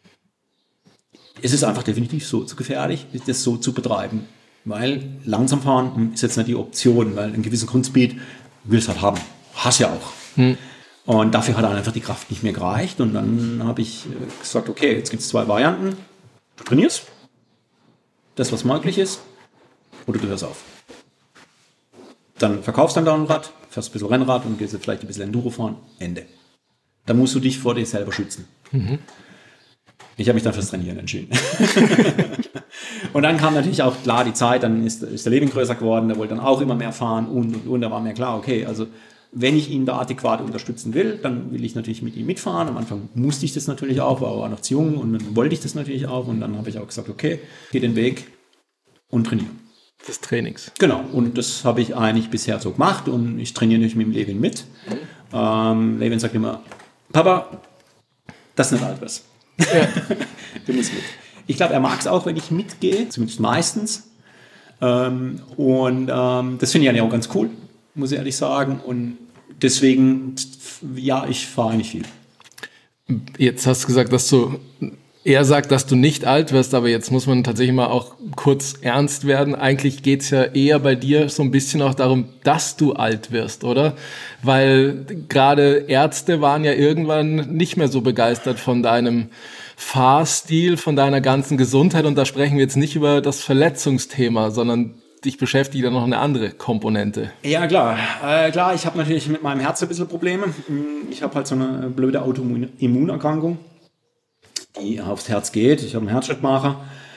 es ist einfach definitiv so zu gefährlich, das so zu betreiben. Weil langsam fahren ist jetzt nicht die Option, weil einen gewissen Grundspeed willst du halt haben. Hast ja auch. Und dafür hat einfach die Kraft nicht mehr gereicht. Und dann habe ich gesagt, okay, jetzt gibt es 2 Varianten. Du trainierst, das was möglich ist, oder du hörst auf. Dann verkaufst du dein Rad, fährst ein bisschen Rennrad und gehst vielleicht ein bisschen Enduro fahren. Ende. Dann musst du dich vor dir selber schützen. Ich habe mich dann fürs Trainieren entschieden. Und dann kam natürlich auch klar die Zeit, dann ist der Levin größer geworden, der wollte dann auch immer mehr fahren und da war mir klar, okay, also wenn ich ihn da adäquat unterstützen will, dann will ich natürlich mit ihm mitfahren. Am Anfang musste ich das natürlich auch, war noch zu jung und dann wollte ich das natürlich auch und dann habe ich auch gesagt, okay, geh den Weg und trainiere. Des Trainings. Genau, und das habe ich eigentlich bisher so gemacht und ich trainiere nicht mit dem Levin mit. Levin sagt immer, Papa, das ist nicht alles. Ja. Du musst mit. Ich glaube, er mag es auch, wenn ich mitgehe, zumindest meistens. Das finde ich eigentlich auch ganz cool, muss ich ehrlich sagen. Und deswegen, ja, ich fahre nicht viel. Jetzt hast du gesagt, dass du er sagt, dass du nicht alt wirst, aber jetzt muss man tatsächlich mal auch kurz ernst werden. Eigentlich geht's ja eher bei dir so ein bisschen auch darum, dass du alt wirst, oder? Weil gerade Ärzte waren ja irgendwann nicht mehr so begeistert von deinem Fahrstil, von deiner ganzen Gesundheit. Und da sprechen wir jetzt nicht über das Verletzungsthema, sondern dich beschäftigt ja noch eine andere Komponente. Ja, klar. Klar, ich habe natürlich mit meinem Herz ein bisschen Probleme. Ich habe halt so eine blöde Autoimmunerkrankung, die aufs Herz geht. Ich habe einen Herzschrittmacher.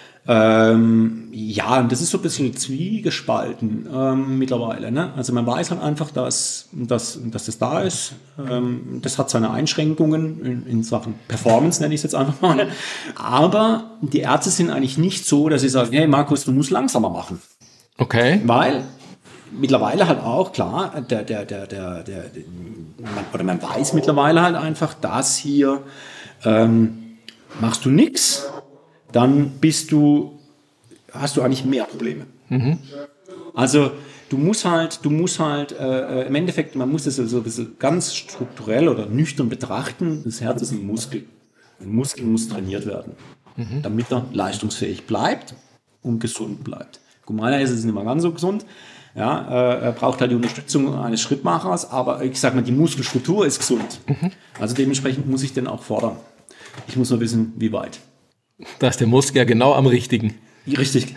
Ja, und das ist so ein bisschen zwiegespalten mittlerweile. Ne? Also man weiß halt einfach, dass das da ist. Das hat seine Einschränkungen in Sachen Performance, nenne ich es jetzt einfach mal. Aber die Ärzte sind eigentlich nicht so, dass sie sagen, hey Markus, du musst langsamer machen. Okay. Weil mittlerweile halt auch, klar, man weiß mittlerweile halt einfach, dass hier machst du nichts, dann hast du eigentlich mehr Probleme. Mhm. Also du musst halt im Endeffekt, man muss das so ein bisschen ganz strukturell oder nüchtern betrachten, das Herz ist ein Muskel. Ein Muskel muss trainiert werden, damit er leistungsfähig bleibt und gesund bleibt. Guck mal, ist es nicht mehr ganz so gesund. Ja, er braucht halt die Unterstützung eines Schrittmachers, aber ich sag mal, die Muskelstruktur ist gesund. Also dementsprechend muss ich den auch fordern. Ich muss nur wissen, wie weit. Da ist der Muskel ja genau am richtigen. Richtig.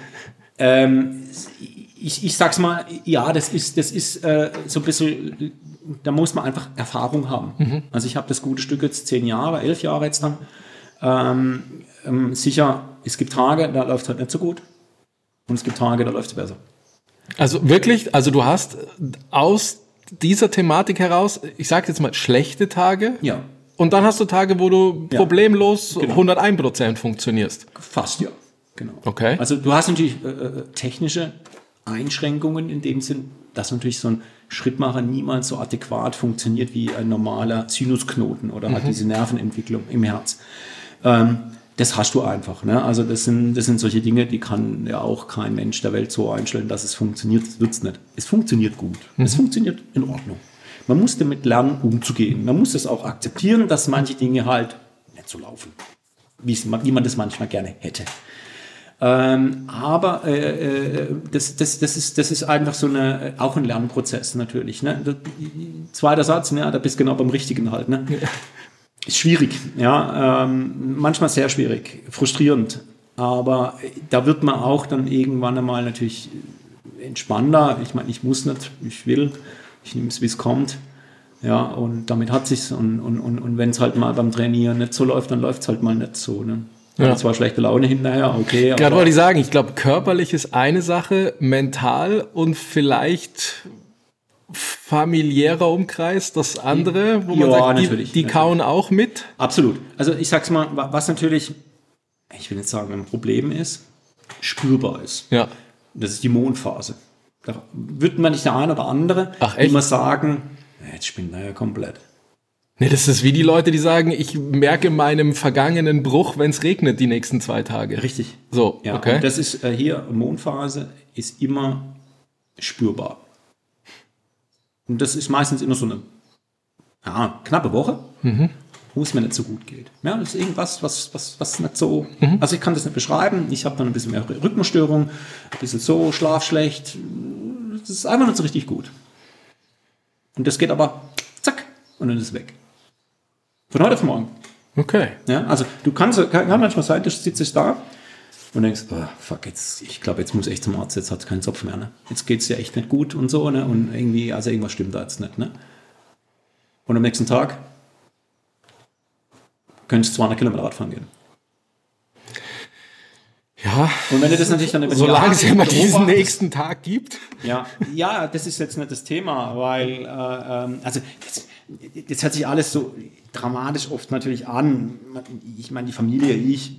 Ich sag's mal, ja, das ist so ein bisschen, da muss man einfach Erfahrung haben. Also ich habe das gute Stück jetzt 10 Jahre, 11 Jahre jetzt dann. Sicher, es gibt Tage, da läuft es halt nicht so gut. Und es gibt Tage, da läuft es besser. Also wirklich, also du hast aus dieser Thematik heraus, ich sage jetzt mal, schlechte Tage. Ja. Und dann hast du Tage, wo du problemlos 101% funktionierst. Fast, ja. Genau. Okay. Also du hast natürlich technische Einschränkungen in dem Sinn, dass natürlich so ein Schrittmacher niemals so adäquat funktioniert wie ein normaler Sinusknoten oder halt diese Nervenentwicklung im Herz. Das hast du einfach. Ne? Also das sind solche Dinge, die kann ja auch kein Mensch der Welt so einstellen, dass es funktioniert. Das wird es nicht. Es funktioniert gut. Es funktioniert in Ordnung. Man muss damit lernen, umzugehen. Man muss es auch akzeptieren, dass manche Dinge halt nicht so laufen, wie man das manchmal gerne hätte. Aber das ist einfach so auch ein Lernprozess natürlich. Ne? Zweiter Satz, ne? Da bist du genau beim Richtigen halt. Ne? Ist schwierig, ja, manchmal sehr schwierig, frustrierend, aber da wird man auch dann irgendwann einmal natürlich entspannter. Ich meine, ich muss nicht, ich will, ich nehme es, wie es kommt, ja, und damit hat sich's und wenn es halt mal beim Trainieren nicht so läuft, dann läuft es halt mal nicht so, ne? Ja. Zwar schlechte Laune hinterher, okay. Gerade wollte ich sagen, ich glaube, körperlich ist eine Sache, mental und vielleicht familiärer Umkreis, das andere, wo man sagt, die kauen auch mit? Absolut. Also ich sag's mal, was natürlich, ich will nicht sagen, ein Problem ist, spürbar ist. Ja. Das ist die Mondphase. Da wird man nicht der eine oder andere immer sagen, jetzt spinnt er ja komplett. Nee, das ist wie die Leute, die sagen, ich merke meinem vergangenen Bruch, wenn es regnet die nächsten 2 Tage. Richtig. So, ja, okay. Und das ist hier, Mondphase ist immer spürbar. Und das ist meistens immer so eine knappe Woche, wo es mir nicht so gut geht. Ja, das ist irgendwas, was nicht so... Also ich kann das nicht beschreiben. Ich habe dann ein bisschen mehr Rhythmusstörung, ein bisschen so, Schlaf schlecht. Das ist einfach nicht so richtig gut. Und das geht aber zack und dann ist es weg. Von heute auf morgen. Okay. Ja, also kann manchmal sein, du sitzt da und denkst, oh, fuck, ich glaube, jetzt muss ich echt zum Arzt, jetzt hat es keinen Zopf mehr. Ne? Jetzt geht es dir echt nicht gut und so. Ne? Und irgendwie, also irgendwas stimmt da jetzt nicht. Ne? Und am nächsten Tag könntest du 200 Kilometer Radfahren gehen. Ja. Und wenn du das natürlich dann solange es immer diesen nächsten Tag gibt. Ja, das ist jetzt nicht das Thema, weil also das hört sich alles so dramatisch oft natürlich an. Ich meine, die Familie,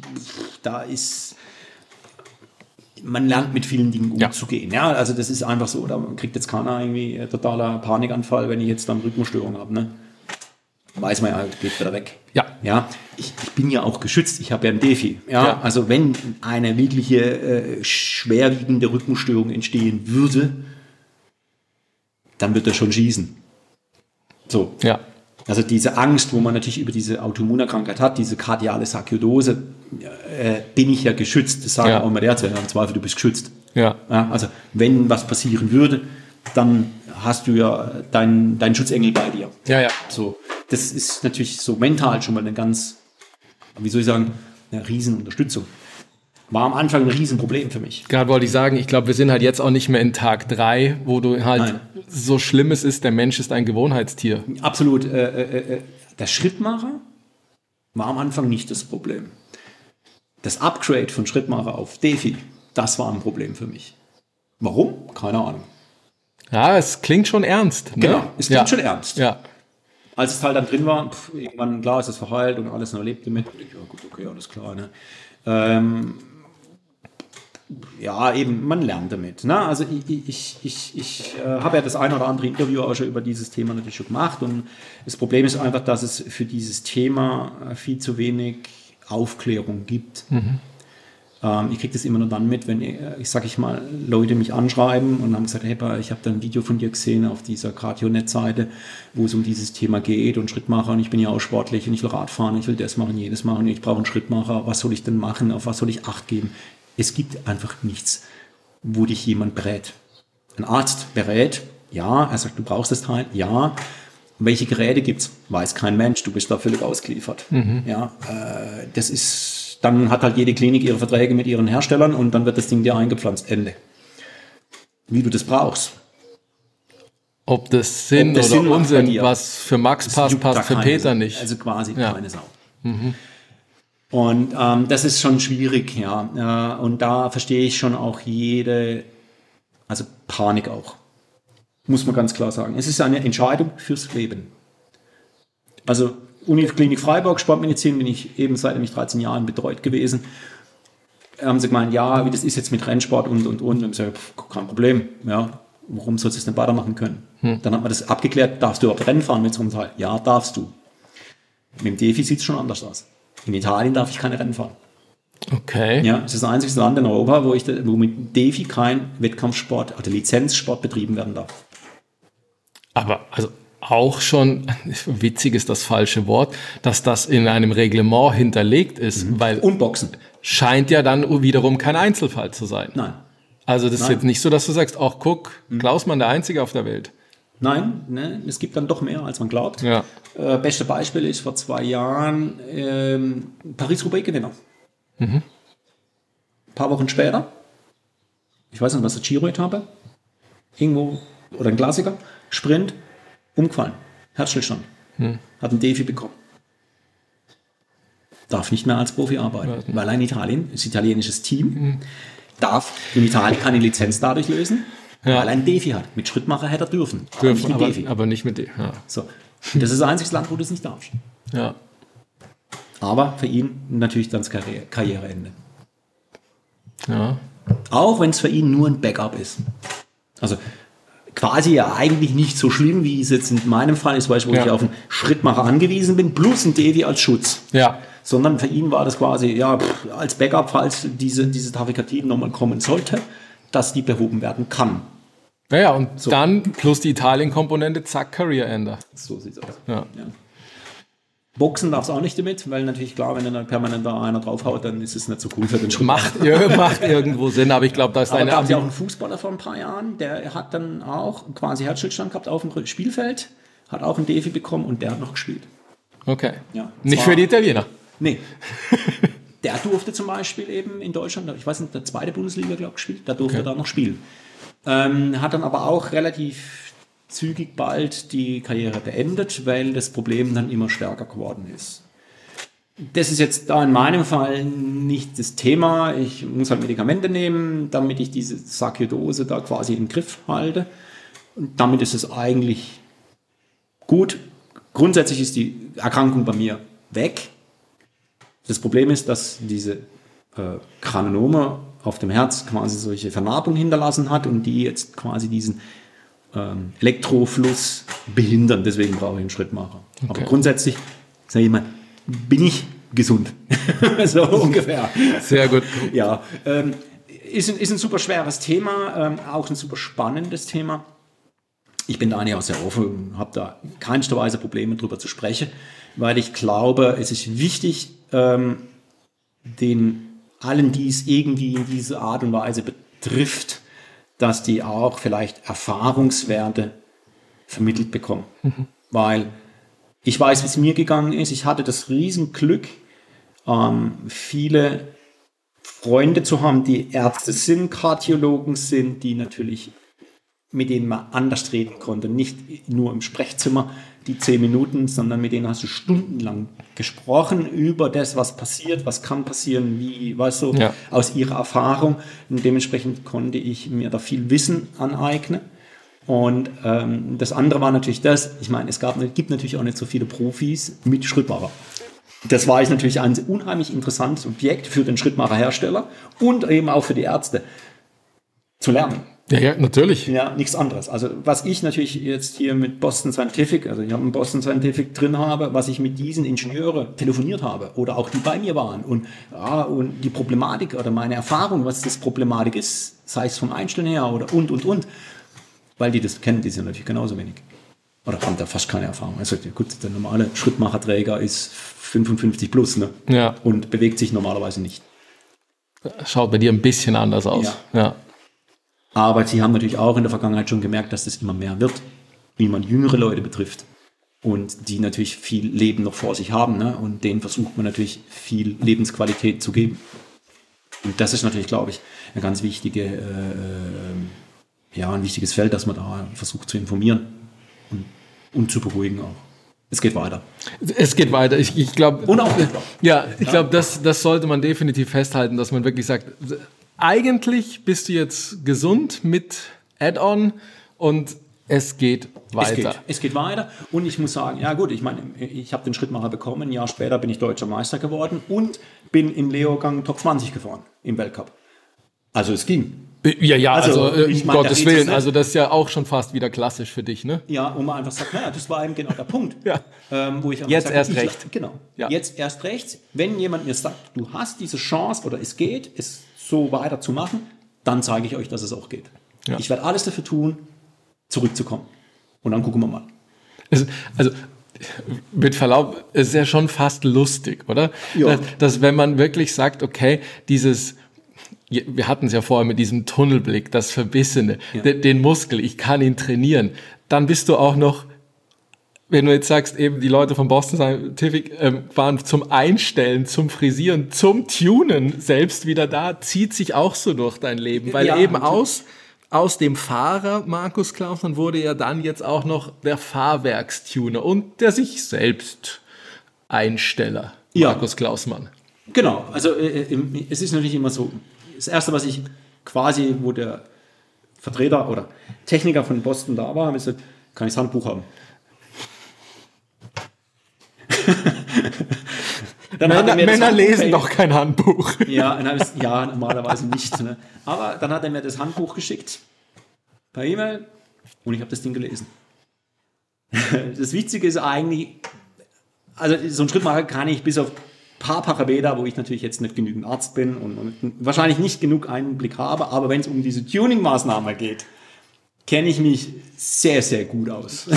man lernt mit vielen Dingen umzugehen. Ja, also das ist einfach so, da kriegt jetzt keiner irgendwie totaler Panikanfall, wenn ich jetzt dann Rhythmusstörung habe. Ne? Weiß man ja, geht wieder weg. Ja, ich bin ja auch geschützt, ich habe ja ein Defi. Ja? Also wenn eine wirkliche schwerwiegende Rhythmusstörung entstehen würde, dann wird er schon schießen. So. Ja. Also diese Angst, wo man natürlich über diese Autoimmunerkrankheit hat, diese kardiale Sarkoidose, bin ich ja geschützt. Das sagen auch immer die Ärzte, im Zweifel, du bist geschützt. Ja. Also wenn was passieren würde, dann hast du ja deinen Schutzengel bei dir. Ja. So, das ist natürlich so mental schon mal eine ganz, wie soll ich sagen, eine Riesenunterstützung. War am Anfang ein Riesenproblem für mich. Gerade wollte ich sagen, ich glaube, wir sind halt jetzt auch nicht mehr in Tag 3, wo du halt so schlimm es ist, der Mensch ist ein Gewohnheitstier. Absolut. Der Schrittmacher war am Anfang nicht das Problem. Das Upgrade von Schrittmacher auf Defi, das war ein Problem für mich. Warum? Keine Ahnung. Ja, es klingt schon ernst. Ne? Genau, es klingt schon ernst. Ja. Als es halt dann drin war, irgendwann, klar, ist es verheilt und alles noch lebt damit. Ja gut, okay, alles klar. Ne? Ja, eben, man lernt damit. Ne? Also ich habe ja das ein oder andere Interview auch schon über dieses Thema natürlich schon gemacht und das Problem ist einfach, dass es für dieses Thema viel zu wenig Aufklärung gibt. Ich kriege das immer nur dann mit, wenn Leute mich anschreiben und haben gesagt, hey, ich habe da ein Video von dir gesehen auf dieser Cardio-Net-Seite, wo es um dieses Thema geht und Schrittmacher und ich bin ja auch sportlich und ich will Radfahren, ich will das machen, jedes machen, ich brauche einen Schrittmacher, was soll ich denn machen, auf was soll ich Acht geben? Es gibt einfach nichts, wo dich jemand berät. Ein Arzt berät, ja, er sagt, du brauchst das Teil, ja. Welche Geräte gibt's? Weiß kein Mensch, du bist da völlig ausgeliefert. Ja, das ist, dann hat halt jede Klinik ihre Verträge mit ihren Herstellern und dann wird das Ding dir eingepflanzt, Ende. Wie du das brauchst. Ob das Sinn oder Unsinn, was für Max passt, passt für Peter nicht. Also quasi keine Sau. Und das ist schon schwierig, ja. Und da verstehe ich schon auch also Panik auch. Muss man ganz klar sagen. Es ist eine Entscheidung fürs Leben. Also Uniklinik Freiburg, Sportmedizin, bin ich eben seit nämlich 13 Jahren betreut gewesen. Haben sie gemeint, ja, wie das ist jetzt mit Rennsport und. Und ich habe gesagt, kein Problem, ja. Warum sollst du es denn weitermachen können? Dann hat man das abgeklärt, darfst du überhaupt Rennen fahren mit so einem Teil? Ja, darfst du. Mit dem Defi sieht es schon anders aus. In Italien darf ich keine Rennen fahren. Okay. Ja, es ist das einzige Land in Europa, wo mit Defi kein Wettkampfsport oder Lizenzsport betrieben werden darf. Aber also auch schon, witzig ist das falsche Wort, dass das in einem Reglement hinterlegt ist, weil und Boxen scheint ja dann wiederum kein Einzelfall zu sein. Nein. Also das ist jetzt nicht so, dass du sagst, ach guck, Klausmann der Einzige auf der Welt. Nein, ne, es gibt dann doch mehr, als man glaubt. Ja. Beste Beispiel ist vor 2 Jahren Paris-Roubaix-Gewinner. Ein paar Wochen später, ich weiß nicht, was der Giro-Etappe, irgendwo, oder ein Klassiker, Sprint, umgefallen, Herzstillstand, hat ein Defi bekommen. Darf nicht mehr als Profi arbeiten, weil in Italien, das italienisches Team, darf in Italien keine Lizenz dadurch lösen, weil er ein Defi hat. Mit Schrittmacher hätte er dürfen, aber nicht mit Defi. Ja. So. Das ist das einzige Land, wo du es nicht darfst. Ja. Aber für ihn natürlich dann das Karriereende. Ja. Auch wenn es für ihn nur ein Backup ist. Also quasi ja eigentlich nicht so schlimm, wie es jetzt in meinem Fall ist, wo ich auf einen Schrittmacher angewiesen bin, plus ein Defi als Schutz. Ja. Sondern für ihn war das quasi als Backup, falls diese Tachykardie nochmal kommen sollte, dass die behoben werden kann. Naja, und so. Dann plus die Italien-Komponente, zack, Career-Ender. So sieht's aus. Ja. Boxen darf es auch nicht damit, weil natürlich klar, wenn dann permanent da einer draufhaut, dann ist es nicht so cool für den Schritt. Macht irgendwo Sinn, aber ich glaube, da ist eine... Da haben sie auch einen Fußballer vor ein paar Jahren, der hat dann auch quasi Herzstillstand gehabt auf dem Spielfeld, hat auch einen Defi bekommen und der hat noch gespielt. Okay. Ja, nicht für die Italiener. Nee. Der durfte zum Beispiel eben in Deutschland, ich weiß nicht, der 2. Bundesliga, glaube ich, gespielt, da durfte er da noch spielen. Hat dann aber auch relativ zügig bald die Karriere beendet, weil das Problem dann immer stärker geworden ist. Das ist jetzt da in meinem Fall nicht das Thema. Ich muss halt Medikamente nehmen, damit ich diese Sarkoidose da quasi im Griff halte. Und damit ist es eigentlich gut. Grundsätzlich ist die Erkrankung bei mir weg. Das Problem ist, dass diese Granulome auf dem Herz quasi solche Vernarbungen hinterlassen hat und die jetzt quasi diesen Elektrofluss behindern. Deswegen brauche ich einen Schrittmacher. Okay. Aber grundsätzlich, sage ich mal, bin ich gesund. So ungefähr. Sehr gut. Ja, ist ein super schweres Thema, auch ein super spannendes Thema. Ich bin da eigentlich auch sehr offen und habe da keinster Weise Probleme, drüber zu sprechen, weil ich glaube, es ist wichtig, den allen, die es irgendwie in diese Art und Weise betrifft, dass die auch vielleicht Erfahrungswerte vermittelt bekommen. Weil ich weiß, wie es mir gegangen ist. Ich hatte das Riesenglück, viele Freunde zu haben, die Ärzte sind, Kardiologen sind, die natürlich mit denen man anders reden konnte. Nicht nur im Sprechzimmer die 10 Minuten, sondern mit denen hast du stundenlang gesprochen über das, was passiert, was kann passieren, wie, weißt du, aus ihrer Erfahrung. Und dementsprechend konnte ich mir da viel Wissen aneignen. Und das andere war natürlich das, ich meine, gibt natürlich auch nicht so viele Profis mit Schrittmacher. Das war natürlich ein unheimlich interessantes Objekt für den Schrittmacherhersteller und eben auch für die Ärzte zu lernen. Ja, natürlich. Ja, nichts anderes. Also was ich natürlich jetzt hier mit Boston Scientific, also ich habe einen Boston Scientific drin habe, was ich mit diesen Ingenieuren telefoniert habe oder auch die bei mir waren und die Problematik oder meine Erfahrung, was das Problematik ist, sei es vom Einstellen her oder und. Weil die das kennen, die sind natürlich genauso wenig. Oder haben da fast keine Erfahrung. Also gut, der normale Schrittmacherträger ist 55 plus, ne? Ja. Und bewegt sich normalerweise nicht. Schaut bei dir ein bisschen anders aus. Ja. Aber sie haben natürlich auch in der Vergangenheit schon gemerkt, dass das immer mehr wird, wie man jüngere Leute betrifft. Und die natürlich viel Leben noch vor sich haben, ne? Und denen versucht man natürlich viel Lebensqualität zu geben. Und das ist natürlich, glaube ich, eine ganz wichtige, ein wichtiges Feld, dass man da versucht zu informieren und zu beruhigen auch. Es geht weiter. Es geht weiter. Ich glaube, und auch ich glaube, das sollte man definitiv festhalten, dass man wirklich sagt, eigentlich bist du jetzt gesund mit Add-on und es geht weiter. Es geht weiter und ich muss sagen, ja gut, ich meine, ich habe den Schrittmacher bekommen, ein Jahr später bin ich Deutscher Meister geworden und bin im Leogang Top 20 gefahren im Weltcup. Also es ging. Ja, also ich um meine, Gottes Willen, also das ist ja auch schon fast wieder klassisch für dich, ne? Ja, wo man einfach sagt, naja, das war eben genau der Punkt. Wo ich jetzt erst recht. Genau, ja. Jetzt erst recht. Wenn jemand mir sagt, du hast diese Chance oder es geht, es so weiterzumachen, dann zeige ich euch, dass es auch geht. Ja. Ich werde alles dafür tun, zurückzukommen. Und dann gucken wir mal. Also mit Verlaub, es ist ja schon fast lustig, oder? Ja. Dass wenn man wirklich sagt, okay, wir hatten es ja vorher mit diesem Tunnelblick, das Verbissene, den Muskel, ich kann ihn trainieren. Dann bist du auch noch, wenn du jetzt sagst, eben die Leute von Boston Scientific waren zum Einstellen, zum Frisieren, zum Tunen selbst wieder da, zieht sich auch so durch dein Leben. Weil eben aus dem Fahrer Markus Klausmann wurde ja dann jetzt auch noch der Fahrwerkstuner und der sich selbst Einsteller Markus Klausmann. Genau, also es ist natürlich immer so, das Erste, was ich quasi, wo der Vertreter oder Techniker von Boston da war, habe ich gesagt, kann ich das Handbuch haben? Männer lesen doch kein Handbuch. Ja, normalerweise nicht. Ne? Aber dann hat er mir das Handbuch geschickt, per E-Mail, und ich habe das Ding gelesen. Das Witzige ist eigentlich, also so einen Schrittmacher kann ich bis auf paar Parameter, wo ich natürlich jetzt nicht genügend Arzt bin und wahrscheinlich nicht genug Einblick habe, aber wenn es um diese Tuning-Maßnahme geht, kenne ich mich sehr, sehr gut aus.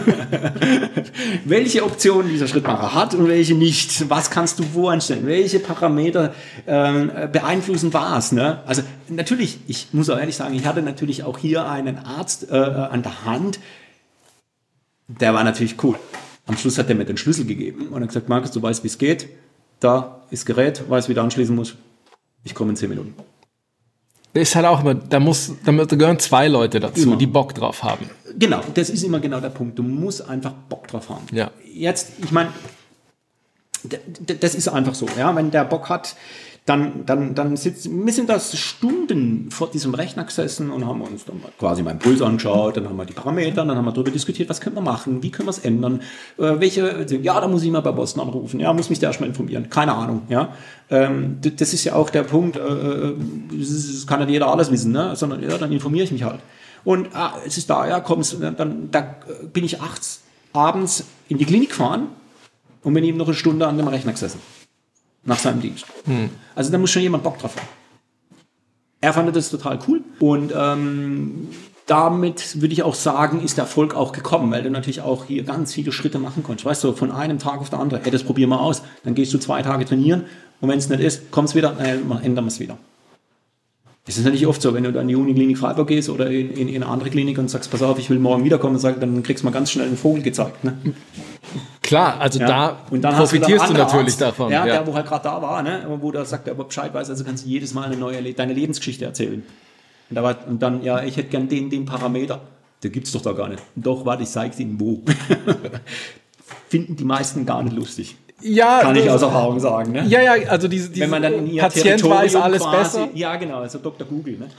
Welche Optionen dieser Schrittmacher hat und welche nicht. Was kannst du wo einstellen? Welche Parameter beeinflussen was? Ne? Also natürlich, ich muss auch ehrlich sagen, ich hatte natürlich auch hier einen Arzt an der Hand, der war natürlich cool. Am Schluss hat er mir den Schlüssel gegeben und hat gesagt, Markus, du weißt, wie es geht. Da ist Gerät, weiß, wie du anschließen musst. Ich komme in 10 Minuten. Das ist halt auch immer, da gehören 2 Leute dazu, immer, die Bock drauf haben. Genau, das ist immer genau der Punkt. Du musst einfach Bock drauf haben. Ja. Jetzt, ich meine, das ist einfach so. Ja? Wenn der Bock hat, dann wir sind da Stunden vor diesem Rechner gesessen und haben uns dann quasi meinen Puls angeschaut, dann haben wir die Parameter, dann haben wir darüber diskutiert, was können wir machen, wie können wir es ändern, da muss ich mal bei Boston anrufen, muss mich da erstmal informieren, keine Ahnung, ja. Das ist ja auch der Punkt, das kann nicht jeder alles wissen, ne? Sondern dann informiere ich mich halt. Und es ist da, da bin ich abends in die Klinik gefahren und bin eben noch eine Stunde an dem Rechner gesessen. Nach seinem Dienst. Also da muss schon jemand Bock drauf haben. Er fand das total cool und damit würde ich auch sagen, ist der Erfolg auch gekommen, weil du natürlich auch hier ganz viele Schritte machen konntest. Weißt du, von einem Tag auf den anderen, das probier mal aus. Dann gehst du 2 Tage trainieren und wenn es nicht ist, kommt es wieder, ändern wir es wieder. Das ist natürlich oft so, wenn du dann in die Uniklinik Freiburg gehst oder in eine andere Klinik und sagst, pass auf, ich will morgen wiederkommen, dann kriegst du mal ganz schnell einen Vogel gezeigt. Ne? Klar, also da und dann profitierst du natürlich Arzt, davon. Ja, der, wo halt gerade da war, ne? Wo der sagt, der aber Bescheid weiß, also kannst du jedes Mal deine Lebensgeschichte erzählen. Und dann, ja, ich hätte gern den Parameter. Der gibt's doch da gar nicht. Doch, warte, ich zeig's Ihnen wo. Finden die meisten gar nicht lustig. Ja, kann ich aus Erfahrung sagen. Ne? Ja, also diese wenn man dann in ihr Patient Territorium weiß alles quasi, besser. Ja, genau, also Dr. Google. Ne?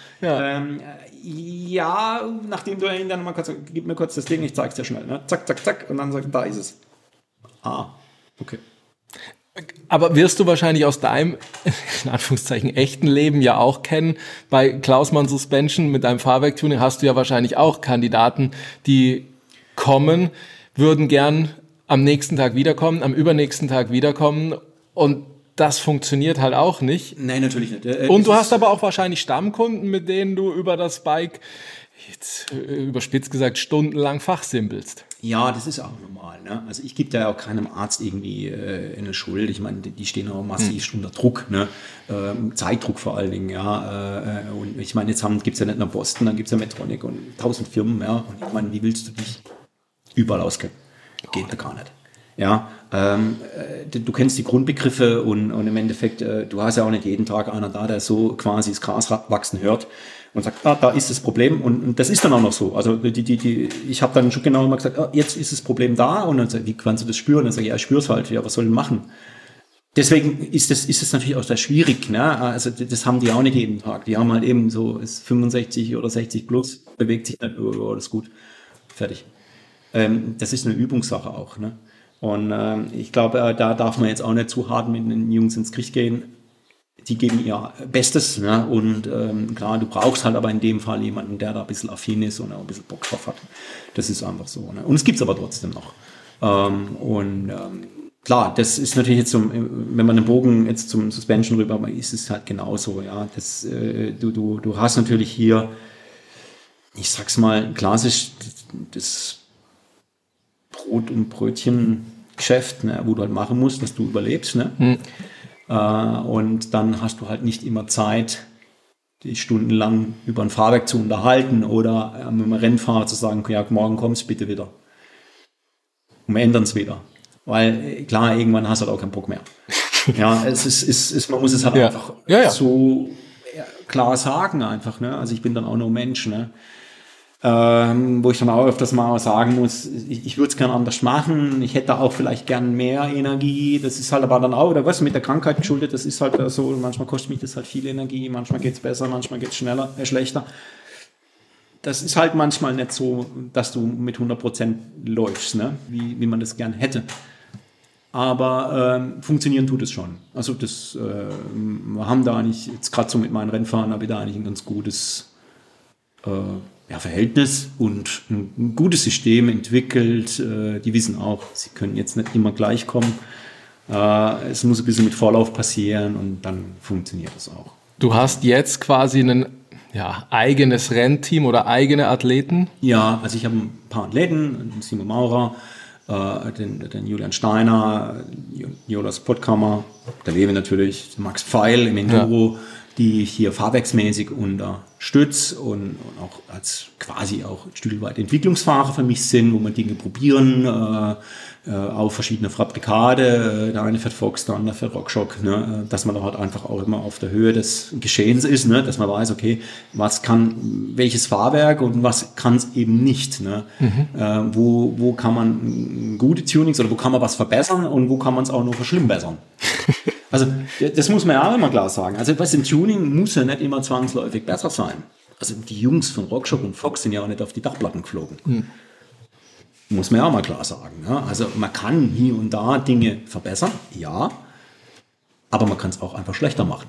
Ja. Nachdem du ihn dann mal kurz, gib mir kurz das Ding, ich zeig's dir schnell. Ne? Zack, zack, zack, und dann sagt, da ist es. Okay. Aber wirst du wahrscheinlich aus deinem, in Anführungszeichen, echten Leben ja auch kennen. Bei Klausmann Suspension mit deinem Fahrwerktuning hast du ja wahrscheinlich auch Kandidaten, die kommen, würden gern am nächsten Tag wiederkommen, am übernächsten Tag wiederkommen und das funktioniert halt auch nicht. Nein, natürlich nicht. Und du hast aber auch wahrscheinlich Stammkunden, mit denen du über das Bike, jetzt überspitzt gesagt, stundenlang fachsimpelst. Ja, das ist auch normal. Ne? Also ich gebe da ja auch keinem Arzt irgendwie eine Schuld. Ich meine, die stehen auch massiv unter Druck, ne? Zeitdruck vor allen Dingen. Ja? Und ich meine, jetzt gibt es ja nicht nur Boston, dann gibt es ja Medtronic und 1000 Firmen. Ja? Und ich meine, wie willst du dich überall auskennen? Geht ja gar nicht. Ja, du kennst die Grundbegriffe und im Endeffekt, du hast ja auch nicht jeden Tag einer da, der so quasi das Gras wachsen hört und sagt, da ist das Problem und das ist dann auch noch so. Also ich habe dann schon genau immer gesagt, jetzt ist das Problem da und dann sag, wie kannst du das spüren? Und dann sage ich, ja, ich spüre es halt, ja, was soll ich machen? Deswegen ist es natürlich auch sehr schwierig, ne? Also das haben die auch nicht jeden Tag. Die haben halt eben so, ist 65 oder 60 plus, bewegt sich nicht, oh, das ist gut, fertig. Das ist eine Übungssache auch, ne? Und ich glaube, da darf man jetzt auch nicht zu hart mit den Jungs ins Gericht gehen. Die geben ihr Bestes, ne? Und klar, du brauchst halt aber in dem Fall jemanden, der da ein bisschen affin ist und auch ein bisschen Bock drauf hat. Das ist einfach so, ne? Und es gibt's aber trotzdem noch. Klar, das ist natürlich jetzt wenn man den Bogen jetzt zum Suspension rüber macht, ist es halt genauso, ja. Du hast natürlich hier, ich sag's mal, klassisch das Brot- und Brötchen-Geschäft, ne, wo du halt machen musst, dass du überlebst. Ne? Und dann hast du halt nicht immer Zeit, dich stundenlang über ein Fahrwerk zu unterhalten oder mit einem Rennfahrer zu sagen, ja, morgen kommst bitte wieder. Und wir ändern es wieder. Weil, klar, irgendwann hast du halt auch keinen Bock mehr. Ja, man muss es halt einfach so klar sagen einfach. Ne? Also ich bin dann auch nur Mensch, ne? Wo ich dann auch öfters mal sagen muss, ich würde es gern anders machen, ich hätte auch vielleicht gern mehr Energie, das ist halt aber dann auch, oder was, mit der Krankheit geschuldet, das ist halt so, manchmal kostet mich das halt viel Energie, manchmal geht es besser, manchmal geht es schlechter. Das ist halt manchmal nicht so, dass du mit 100% läufst, ne? wie man das gern hätte. Aber funktionieren tut es schon. Also wir haben da eigentlich, jetzt gerade so mit meinen Rennfahrern, habe ich da eigentlich ein ganz gutes Verhältnis und ein gutes System entwickelt. Die wissen auch, sie können jetzt nicht immer gleich kommen. Es muss ein bisschen mit Vorlauf passieren und dann funktioniert es auch. Du hast jetzt quasi ein eigenes Rennteam oder eigene Athleten? Ja, also ich habe ein paar Athleten, Simon Maurer, den Julian Steiner, Jonas Pottkammer, der Lewe natürlich, Max Pfeil im Enduro, die ich hier fahrwerksmäßig unterstütze und auch als quasi auch ein Stück weit Entwicklungsfahrer für mich sind, wo wir Dinge probieren, auf verschiedene Fabrikate, der eine fährt Fox, der andere fährt RockShox, ne, dass man da halt einfach auch immer auf der Höhe des Geschehens ist, ne, dass man weiß, okay, was kann welches Fahrwerk und was kann es eben nicht, ne, wo kann man gute Tunings oder wo kann man was verbessern und wo kann man es auch noch verschlimmbessern. Also das muss man ja auch immer klar sagen. Also was im Tuning muss ja nicht immer zwangsläufig besser sein. Also die Jungs von RockShox und Fox sind ja auch nicht auf die Dachplatten geflogen. Muss man ja auch mal klar sagen. Ja? Also man kann hier und da Dinge verbessern, ja, aber man kann es auch einfach schlechter machen.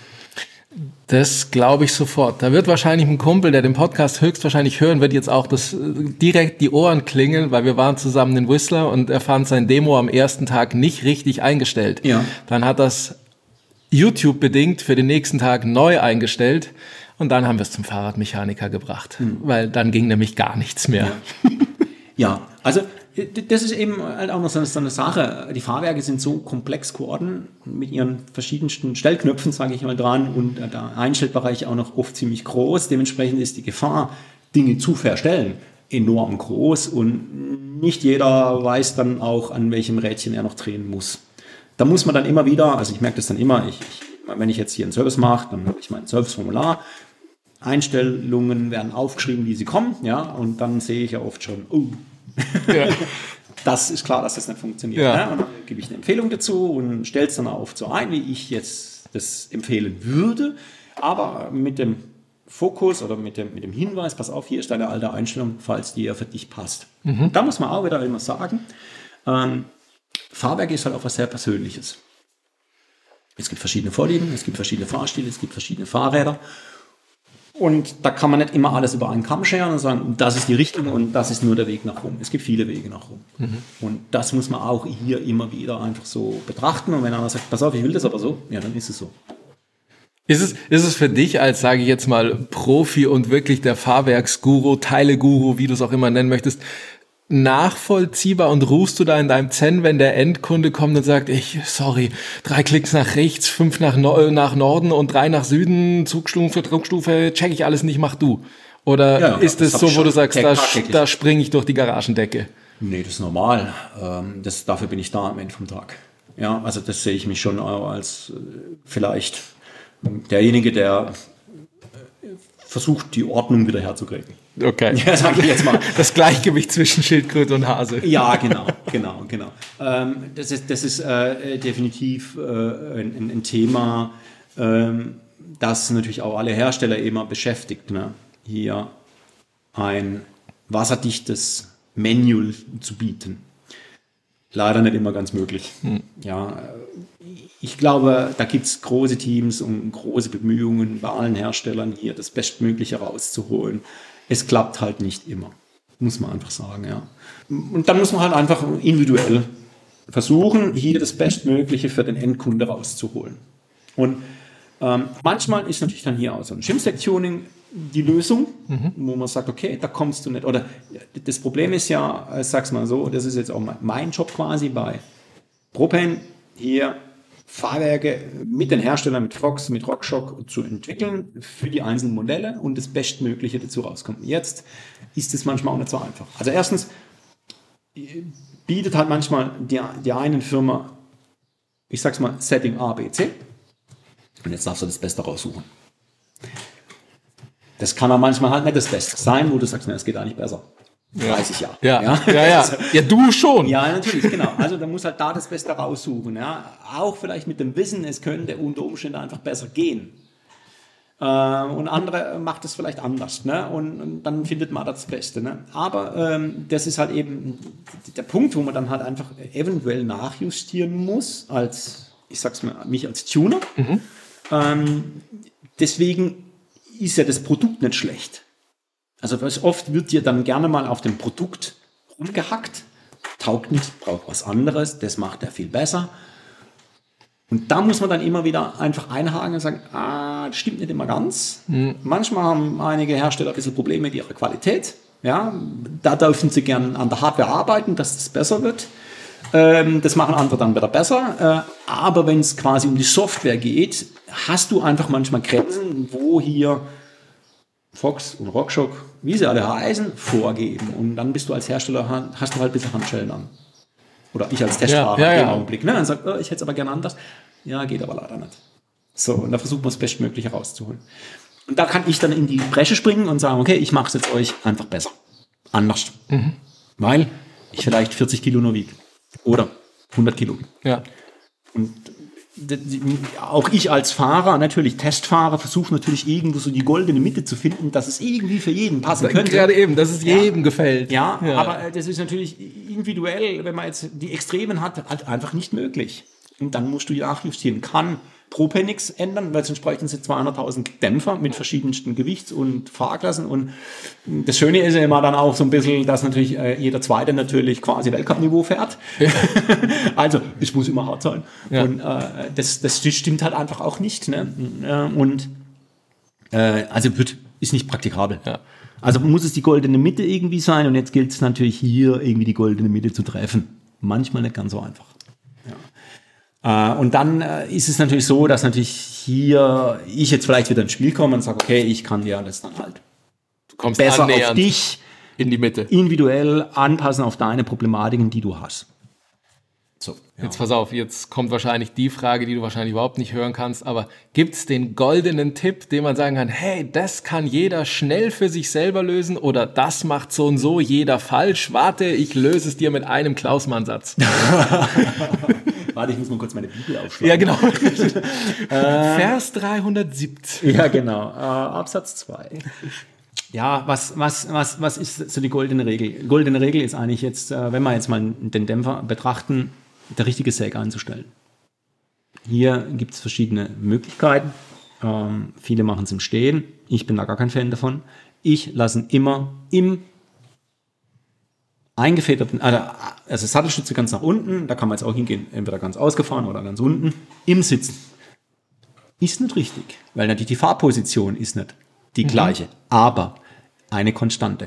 Das glaube ich sofort. Da wird wahrscheinlich ein Kumpel, der den Podcast höchstwahrscheinlich hören wird, jetzt auch direkt die Ohren klingeln, weil wir waren zusammen in Whistler und er fand sein Demo am ersten Tag nicht richtig eingestellt. Ja. Dann hat das YouTube-bedingt für den nächsten Tag neu eingestellt Und dann haben wir es zum Fahrradmechaniker gebracht, weil dann ging nämlich gar nichts mehr. Ja, also das ist eben halt auch noch so eine Sache. Die Fahrwerke sind so komplex geworden mit ihren verschiedensten Stellknöpfen, sage ich mal, dran, und der Einstellbereich auch noch oft ziemlich groß. Dementsprechend ist die Gefahr, Dinge zu verstellen, enorm groß, und nicht jeder weiß dann auch, an welchem Rädchen er noch drehen muss. Da muss man dann immer wieder, also ich merke das dann immer, wenn ich jetzt hier einen Service mache, dann habe ich mein Serviceformular, Einstellungen werden aufgeschrieben, wie sie kommen, ja, und dann sehe ich ja oft schon, ja. Das ist klar, dass das nicht funktioniert. Ja. Ne? Und dann gebe ich eine Empfehlung dazu und stelle es dann oft so ein, wie ich jetzt das empfehlen würde, aber mit dem Fokus oder mit dem Hinweis, pass auf, hier ist deine alte Einstellung, falls die ja für dich passt. Und da muss man auch wieder immer sagen, Fahrwerk ist halt auch was sehr Persönliches. Es gibt verschiedene Vorlieben, es gibt verschiedene Fahrstile, es gibt verschiedene Fahrräder. Und da kann man nicht immer alles über einen Kamm scheren und sagen, das ist die Richtung und das ist nur der Weg nach Rom. Es gibt viele Wege nach Rom. Und das muss man auch hier immer wieder einfach so betrachten. Und wenn einer sagt, pass auf, ich will das aber so, ja, dann ist es so. Ist es für dich als, sage ich jetzt mal, Profi und wirklich der Fahrwerksguru, Teileguru, wie du es auch immer nennen möchtest, nachvollziehbar, und ruhst du da in deinem Zen, wenn der Endkunde kommt und sagt, 3 Klicks nach rechts, 5 nach Norden und 3 nach Süden, Zugstufe, Druckstufe, check ich alles nicht, mach du? Oder ist es so, wo du sagst, da springe ich durch die Garagendecke? Nee, das ist normal. Dafür bin ich da am Ende vom Tag. Ja, also das sehe ich mich schon als vielleicht derjenige, der versucht, die Ordnung wieder herzukriegen. Okay. Ja, sage ich jetzt mal. Das Gleichgewicht zwischen Schildkröte und Hase. Ja, genau. Das ist definitiv ein Thema, das natürlich auch alle Hersteller immer beschäftigt, ne? Hier ein wasserdichtes Manual zu bieten. Leider nicht immer ganz möglich. Ja, ich glaube, da gibt es große Teams und große Bemühungen bei allen Herstellern, hier das Bestmögliche rauszuholen. Es klappt halt nicht immer, muss man einfach sagen, ja. Und dann muss man halt einfach individuell versuchen, hier das Bestmögliche für den Endkunde rauszuholen. Und manchmal ist natürlich dann hier auch so ein Shimstack-Tuning die Lösung, wo man sagt, okay, da kommst du nicht. Oder das Problem ist ja, ich sag's mal so, das ist jetzt auch mein Job quasi bei Propane, hier Fahrwerke mit den Herstellern, mit Fox, mit RockShox zu entwickeln für die einzelnen Modelle und das Bestmögliche dazu rauskommt. Jetzt ist es manchmal auch nicht so einfach. Also erstens bietet halt manchmal die eine Firma, ich sag's mal, Setting A, B, C, und jetzt darfst du das Beste raussuchen. Das kann auch manchmal halt nicht das Beste sein, wo du sagst, es geht eigentlich besser. Ja. 30 Jahre. Ja. Ja, du schon. Ja, natürlich, genau. Also da muss halt da das Beste raussuchen. Ja. Auch vielleicht mit dem Wissen, es könnte unter Umständen einfach besser gehen. Und andere macht es vielleicht anders. Ne? Und dann findet man das Beste. Ne? Aber das ist halt eben der Punkt, wo man dann halt einfach eventuell nachjustieren muss, ich sag's mal, mich als Tuner. Deswegen ist ja das Produkt nicht schlecht. Also oft wird dir dann gerne mal auf dem Produkt rumgehackt, taugt nichts, braucht was anderes, das macht er viel besser. Und da muss man dann immer wieder einfach einhaken und sagen, das stimmt nicht immer ganz. Manchmal haben einige Hersteller ein bisschen Probleme mit ihrer Qualität. Ja, da dürfen sie gerne an der Hardware arbeiten, dass das besser wird. Das machen andere dann wieder besser. Aber wenn es quasi um die Software geht, hast du einfach manchmal Grenzen, wo hier Fox und RockShox, wie sie alle heißen, vorgeben. Und dann bist du als Hersteller, hast du halt ein bisschen Handschellen an. Oder ich als Testfahrer im Augenblick. Ne? Dann sagt, ich hätte es aber gerne anders. Ja, geht aber leider nicht. So, und da versucht man das Bestmögliche rauszuholen. Und da kann ich dann in die Bresche springen und sagen, okay, ich mache es jetzt euch einfach besser. Anders. Weil ich vielleicht 40 Kilo nur wiege. Oder 100 Kilo. Ja. Und auch ich als Fahrer, natürlich Testfahrer, versuche natürlich irgendwo so die goldene Mitte zu finden, dass es irgendwie für jeden passen könnte. Gerade eben, dass es jedem gefällt. Ja, aber das ist natürlich individuell, wenn man jetzt die Extremen hat, halt einfach nicht möglich. Und dann musst du nachjustieren. Kann Propane nichts ändern, weil sonst bräuchten sie 200.000 Dämpfer mit verschiedensten Gewichts- und Fahrklassen. Und das Schöne ist ja immer dann auch so ein bisschen, dass natürlich jeder Zweite natürlich quasi Weltcup-Niveau fährt. Also, es muss immer hart sein. Ja. Und das stimmt halt einfach auch nicht. Ne? Und Ist nicht praktikabel. Ja. Also muss es die goldene Mitte irgendwie sein und jetzt gilt es natürlich hier irgendwie die goldene Mitte zu treffen. Manchmal nicht ganz so einfach. Ja. Und dann ist es natürlich so, dass natürlich hier ich jetzt vielleicht wieder ins Spiel komme und sage, okay, ich kann dir das dann halt besser auf dich in die Mitte individuell anpassen auf deine Problematiken, die du hast. So, ja. Jetzt pass auf, jetzt kommt wahrscheinlich die Frage, die du wahrscheinlich überhaupt nicht hören kannst, aber gibt es den goldenen Tipp, den man sagen kann, hey, das kann jeder schnell für sich selber lösen oder das macht so und so jeder falsch? Warte, ich löse es dir mit einem Klausmann-Satz. Warte, ich muss mal kurz meine Bibel aufschlagen. Ja, genau. Vers 370. Ja, genau. Absatz 2. Ja, was ist so die goldene Regel? Goldene Regel ist eigentlich jetzt, wenn wir jetzt mal den Dämpfer betrachten, der richtige Säge einzustellen. Hier gibt es verschiedene Möglichkeiten. Viele machen es im Stehen. Ich bin da gar kein Fan davon. Ich lasse ihn immer im eingefederten, also Sattelstütze ganz nach unten, da kann man jetzt auch hingehen, entweder ganz ausgefahren oder ganz unten, im Sitzen. Ist nicht richtig, weil natürlich die Fahrposition ist nicht die gleiche, aber eine Konstante.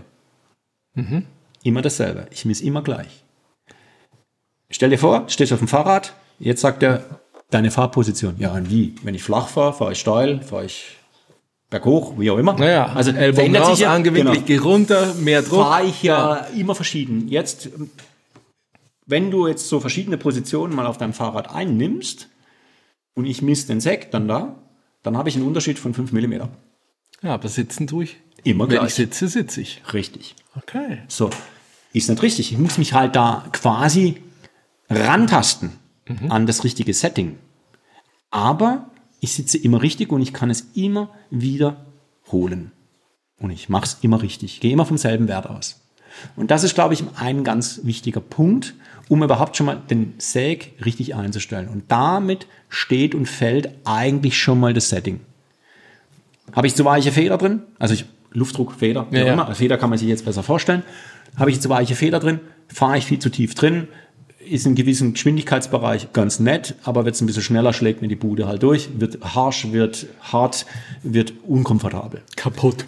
Immer dasselbe. Ich miss immer gleich. Stell dir vor, stehst auf dem Fahrrad, jetzt sagt er, deine Fahrposition. Ja, und wie? Wenn ich flach fahre ich steil, fahre ich berghoch, wie auch immer. Naja, also Ellbogen raus, angewinkelt, geh runter, mehr Druck. Fahre ich ja immer verschieden. Jetzt, wenn du jetzt so verschiedene Positionen mal auf deinem Fahrrad einnimmst und ich misst den Säck dann habe ich einen Unterschied von 5 mm. Ja, aber sitzen tue ich. Immer gleich. Wenn ich sitze, sitze ich. Richtig. Okay. So, ist nicht richtig. Ich muss mich halt da quasi rantasten an das richtige Setting. Aber ich sitze immer richtig und ich kann es immer wieder holen. Und ich mache es immer richtig. Gehe immer vom selben Wert aus. Und das ist, glaube ich, ein ganz wichtiger Punkt, um überhaupt schon mal den Säg richtig einzustellen. Und damit steht und fällt eigentlich schon mal das Setting. Habe ich zu weiche Feder drin? Also Luftdruck, Feder, wie auch immer. Also Feder kann man sich jetzt besser vorstellen. Habe ich zu weiche Feder drin? Fahre ich viel zu tief drin? Ist in einem gewissen Geschwindigkeitsbereich ganz nett, aber wird es ein bisschen schneller, schlägt mir die Bude halt durch, wird harsch, wird hart, wird unkomfortabel. Kaputt.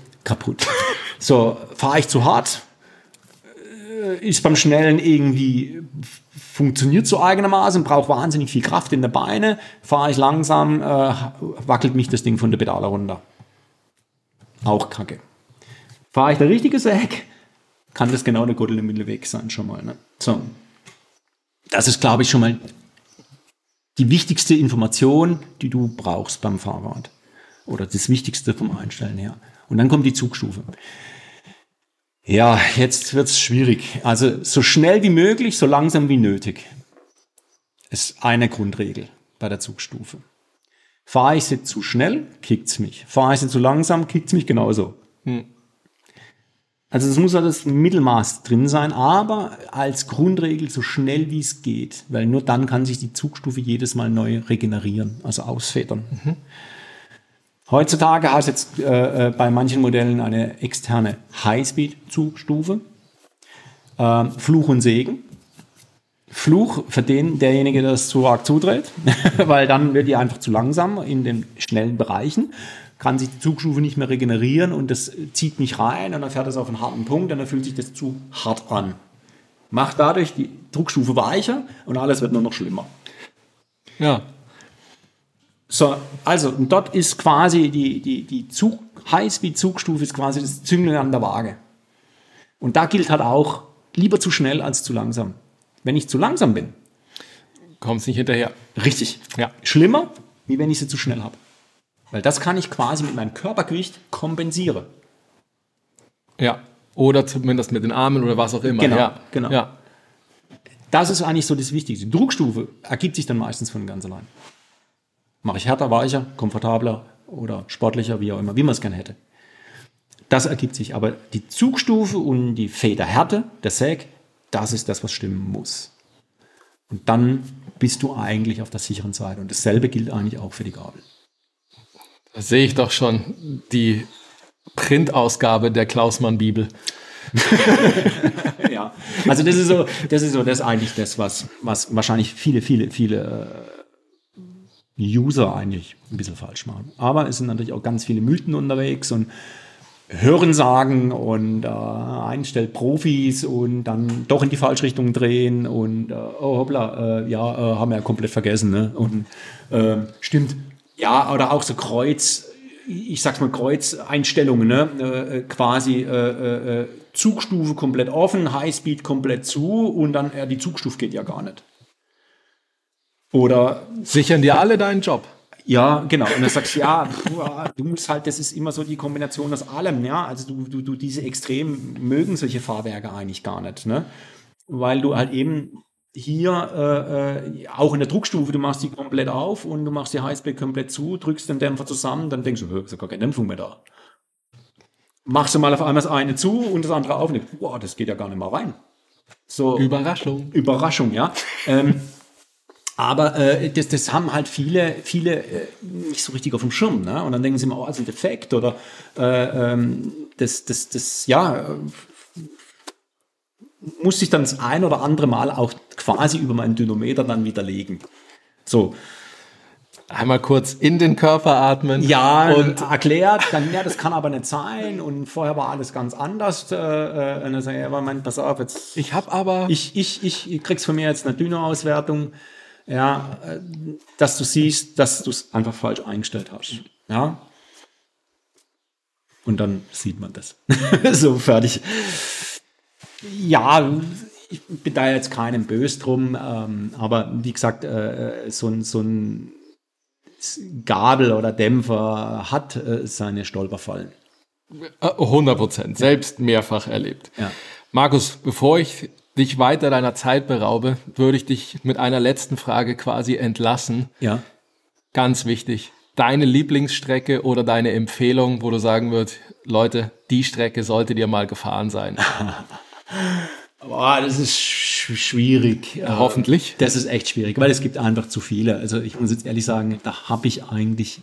So, fahre ich zu hart? Ist beim Schnellen irgendwie, funktioniert so eigenermaßen, braucht wahnsinnig viel Kraft in der Beine. Fahre ich langsam, wackelt mich das Ding von der Pedale runter. Auch kacke. Fahre ich der richtige Säg, kann das genau der goldene Mittelweg sein schon mal. Ne? So. Das ist, glaube ich, schon mal die wichtigste Information, die du brauchst beim Fahrrad. Oder das Wichtigste vom Einstellen her. Und dann kommt die Zugstufe. Ja, jetzt wird es schwierig. Also so schnell wie möglich, so langsam wie nötig. Ist eine Grundregel bei der Zugstufe. Fahre ich sie zu schnell, kickt es mich. Fahre ich sie zu langsam, kickt es mich genauso. Also es muss ja das Mittelmaß drin sein, aber als Grundregel so schnell wie es geht, weil nur dann kann sich die Zugstufe jedes Mal neu regenerieren, also ausfedern. Heutzutage hast du jetzt bei manchen Modellen eine externe Highspeed-Zugstufe. Fluch und Segen. Fluch für derjenige, der das zu arg zudreht, weil dann wird die einfach zu langsam in den schnellen Bereichen. Kann sich die Zugstufe nicht mehr regenerieren und das zieht mich rein und dann fährt es auf einen harten Punkt und dann fühlt sich das zu hart an. Macht dadurch die Druckstufe weicher und alles wird nur noch schlimmer. Ja. So, also und dort ist quasi die Highspeed-Zugstufe ist quasi das Züngeln an der Waage. Und da gilt halt auch, lieber zu schnell als zu langsam. Wenn ich zu langsam bin, kommst nicht hinterher. Richtig. Ja. Schlimmer, wie wenn ich sie zu schnell habe. Weil das kann ich quasi mit meinem Körpergewicht kompensieren. Ja, oder zumindest mit den Armen oder was auch immer. Genau, ja. genau. Ja. Das ist eigentlich so das Wichtigste. Die Druckstufe ergibt sich dann meistens von ganz allein. Mache ich härter, weicher, komfortabler oder sportlicher, wie auch immer, wie man es gerne hätte. Das ergibt sich. Aber die Zugstufe und die Federhärte, der Säg, das ist das, was stimmen muss. Und dann bist du eigentlich auf der sicheren Seite. Und dasselbe gilt eigentlich auch für die Gabel. Da sehe ich doch schon die Printausgabe der Klausmann-Bibel. Ja, also das ist eigentlich das, was wahrscheinlich viele User eigentlich ein bisschen falsch machen. Aber es sind natürlich auch ganz viele Mythen unterwegs und Hörensagen und Einstellprofis und dann doch in die falsche Richtung drehen und oh hoppla, haben wir ja komplett vergessen. Ne? Und stimmt, ja, oder auch so Kreuzeinstellungen, ne? Quasi Zugstufe komplett offen, Highspeed komplett zu und dann die Zugstufe geht ja gar nicht. Oder sichern dir alle deinen Job. Ja, genau. Und dann sagst du, ja, du musst halt, das ist immer so die Kombination aus allem, ja. Also du diese Extrem mögen solche Fahrwerke eigentlich gar nicht, ne? Weil du halt eben hier auch in der Druckstufe, du machst die komplett auf und du machst die Highspeed komplett zu, drückst den Dämpfer zusammen, dann denkst du, ist ja gar keine Dämpfung mehr da. Machst du mal auf einmal das eine zu und das andere auf und denkst, boah, das geht ja gar nicht mal rein. So Überraschung, ja. Aber das haben halt viele nicht so richtig auf dem Schirm, ne? Und dann denken sie immer, oh, das ist ein Defekt oder muss ich dann das ein oder andere Mal auch quasi über meinen Dynometer dann widerlegen. So. Einmal kurz in den Körper atmen. Ja, und erklärt, dann, ja, das kann aber nicht sein und vorher war alles ganz anders. Und dann sage ich, ja, Mann, pass auf, jetzt. Ich krieg's von mir jetzt eine Dyno-Auswertung. Ja, dass du siehst, dass du es einfach falsch eingestellt hast. Ja. Und dann sieht man das. So, fertig. Ja, ich bin da jetzt keinem böse drum, aber wie gesagt, so ein Gabel oder Dämpfer hat seine Stolperfallen. 100%, selbst mehrfach erlebt. Ja. Markus, bevor ich dich weiter deiner Zeit beraube, würde ich dich mit einer letzten Frage quasi entlassen. Ja. Ganz wichtig. Deine Lieblingsstrecke oder deine Empfehlung, wo du sagen würdest, Leute, die Strecke solltet ihr mal gefahren sein. Boah, das ist schwierig. Hoffentlich. Das ist echt schwierig, weil es gibt einfach zu viele. Also ich muss jetzt ehrlich sagen, da habe ich eigentlich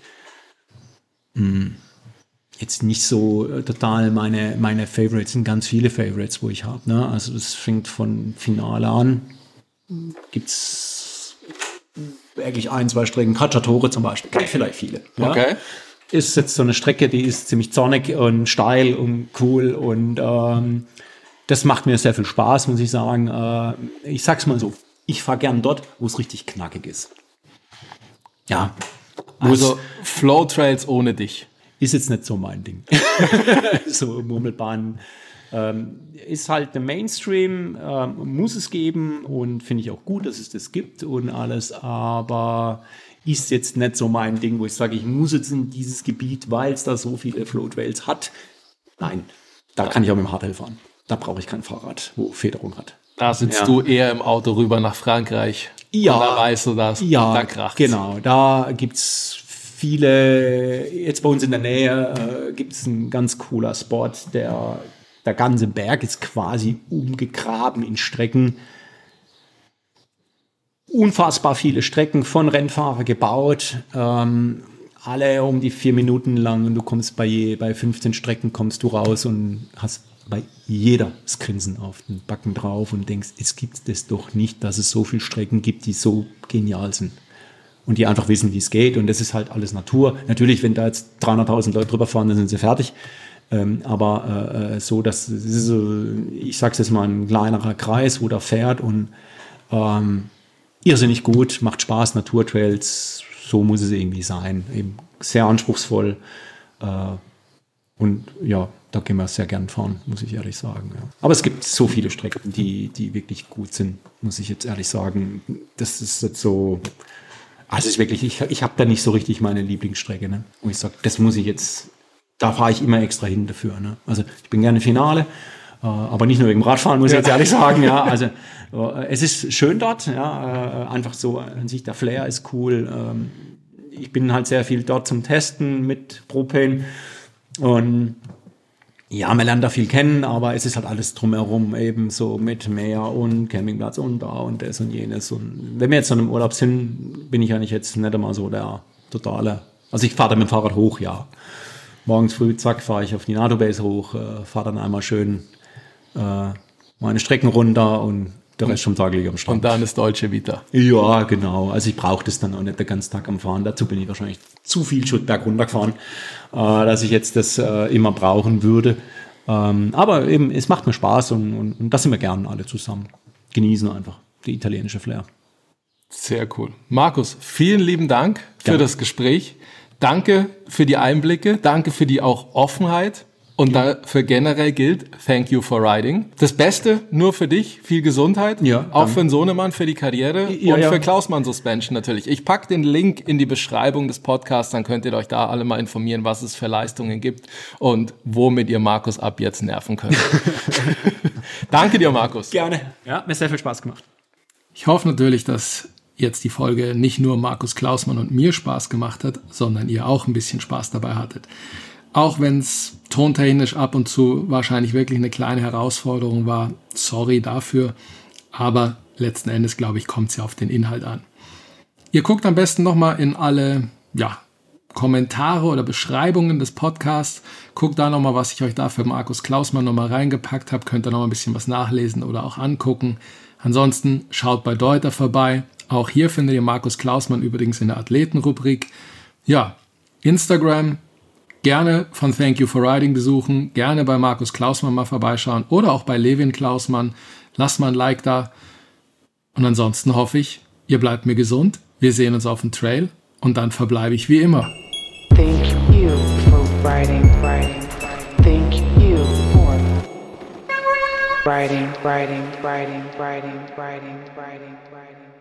jetzt nicht so total meine Favorites, sind ganz viele Favorites, wo ich habe. Ne? Also es fängt von Finale an, gibt's wirklich 1, 2 Strecken, Cacciatore zum Beispiel, kennt vielleicht viele. Ja? Okay. Ist jetzt so eine Strecke, die ist ziemlich zornig und steil und cool und das macht mir sehr viel Spaß, muss ich sagen. Ich sag's mal so, ich fahre gern dort, wo es richtig knackig ist. Ja. Also Flow-Trails ohne dich. Ist jetzt nicht so mein Ding. So Murmelbahn ist halt der Mainstream, muss es geben und finde ich auch gut, dass es das gibt und alles, aber ist jetzt nicht so mein Ding, wo ich sage, ich muss jetzt in dieses Gebiet, weil es da so viele Flow-Trails hat. Nein, da kann ich auch mit dem Hardtail fahren. Da brauche ich kein Fahrrad, wo Federung hat. Da sitzt du eher im Auto rüber nach Frankreich. Ja. Und da weißt du das. Ja, da kracht's. Genau. Da gibt's viele, jetzt bei uns in der Nähe gibt's ein ganz cooler Spot, der ganze Berg ist quasi umgegraben in Strecken. Unfassbar viele Strecken von Rennfahrer gebaut. Alle um die 4 Minuten lang und du kommst bei 15 Strecken kommst du raus und hast bei jeder das Grinsen auf den Backen drauf und denkst, es gibt das doch nicht, dass es so viele Strecken gibt, die so genial sind und die einfach wissen, wie es geht und das ist halt alles Natur. Natürlich, wenn da jetzt 300.000 Leute drüber fahren, dann sind sie fertig, aber so, dass ich sag's jetzt mal, ein kleinerer Kreis, wo der fährt und irrsinnig gut, macht Spaß, Naturtrails, so muss es irgendwie sein, eben sehr anspruchsvoll und ja, da gehen wir sehr gern fahren, muss ich ehrlich sagen. Ja. Aber es gibt so viele Strecken, die wirklich gut sind, muss ich jetzt ehrlich sagen. Das ist jetzt so, also ist wirklich, ich habe da nicht so richtig meine Lieblingsstrecke, ne? Wo ich sage, das muss ich jetzt, da fahre ich immer extra hin dafür. Ne? Also ich bin gerne Finale, aber nicht nur wegen Radfahren, muss ich jetzt ehrlich sagen. Ja, also es ist schön dort, ja, einfach so an sich, der Flair ist cool. Ich bin halt sehr viel dort zum Testen mit Propane und ja, man lernt da viel kennen, aber es ist halt alles drumherum eben so mit Meer und Campingplatz und da und das und jenes. Und wenn wir jetzt an einem Urlaub sind, bin ich eigentlich jetzt nicht einmal so der totale, also ich fahre da mit dem Fahrrad hoch, ja. Morgens früh, zack, fahre ich auf die NATO-Base hoch, fahre dann einmal schön meine Strecken runter und Der Rest vom Tag liege am Strand. Und dann ist Dolce Vita. Ja, genau. Also ich brauche das dann auch nicht den ganzen Tag am Fahren. Dazu bin ich wahrscheinlich zu viel Schuttberg runtergefahren, dass ich jetzt das immer brauchen würde. Aber eben, es macht mir Spaß und das sind wir gern alle zusammen. Genießen einfach die italienische Flair. Sehr cool. Markus, vielen lieben Dank für das Gespräch. Danke für die Einblicke. Danke für die auch Offenheit. Und dafür generell gilt, thank you for riding. Das Beste nur für dich, viel Gesundheit, auch für den Sohnemann, für die Karriere und für Klausmann Suspension natürlich. Ich packe den Link in die Beschreibung des Podcasts, dann könnt ihr euch da alle mal informieren, was es für Leistungen gibt und womit ihr Markus ab jetzt nerven könnt. Danke dir, Markus. Gerne. Ja, mir sehr viel Spaß gemacht. Ich hoffe natürlich, dass jetzt die Folge nicht nur Markus Klausmann und mir Spaß gemacht hat, sondern ihr auch ein bisschen Spaß dabei hattet. Auch wenn es tontechnisch ab und zu wahrscheinlich wirklich eine kleine Herausforderung war, sorry dafür, aber letzten Endes, glaube ich, kommt es ja auf den Inhalt an. Ihr guckt am besten nochmal in alle Kommentare oder Beschreibungen des Podcasts, guckt da nochmal, was ich euch da für Markus Klausmann nochmal reingepackt habe, könnt ihr nochmal ein bisschen was nachlesen oder auch angucken. Ansonsten schaut bei Deuter vorbei, auch hier findet ihr Markus Klausmann übrigens in der Athletenrubrik. Ja, Instagram, gerne von Thank You for Riding besuchen, gerne bei Markus Klausmann mal vorbeischauen oder auch bei Levin Klausmann. Lasst mal ein Like da. Und ansonsten hoffe ich, ihr bleibt mir gesund. Wir sehen uns auf dem Trail und dann verbleibe ich wie immer. Thank you for riding. Thank you for riding.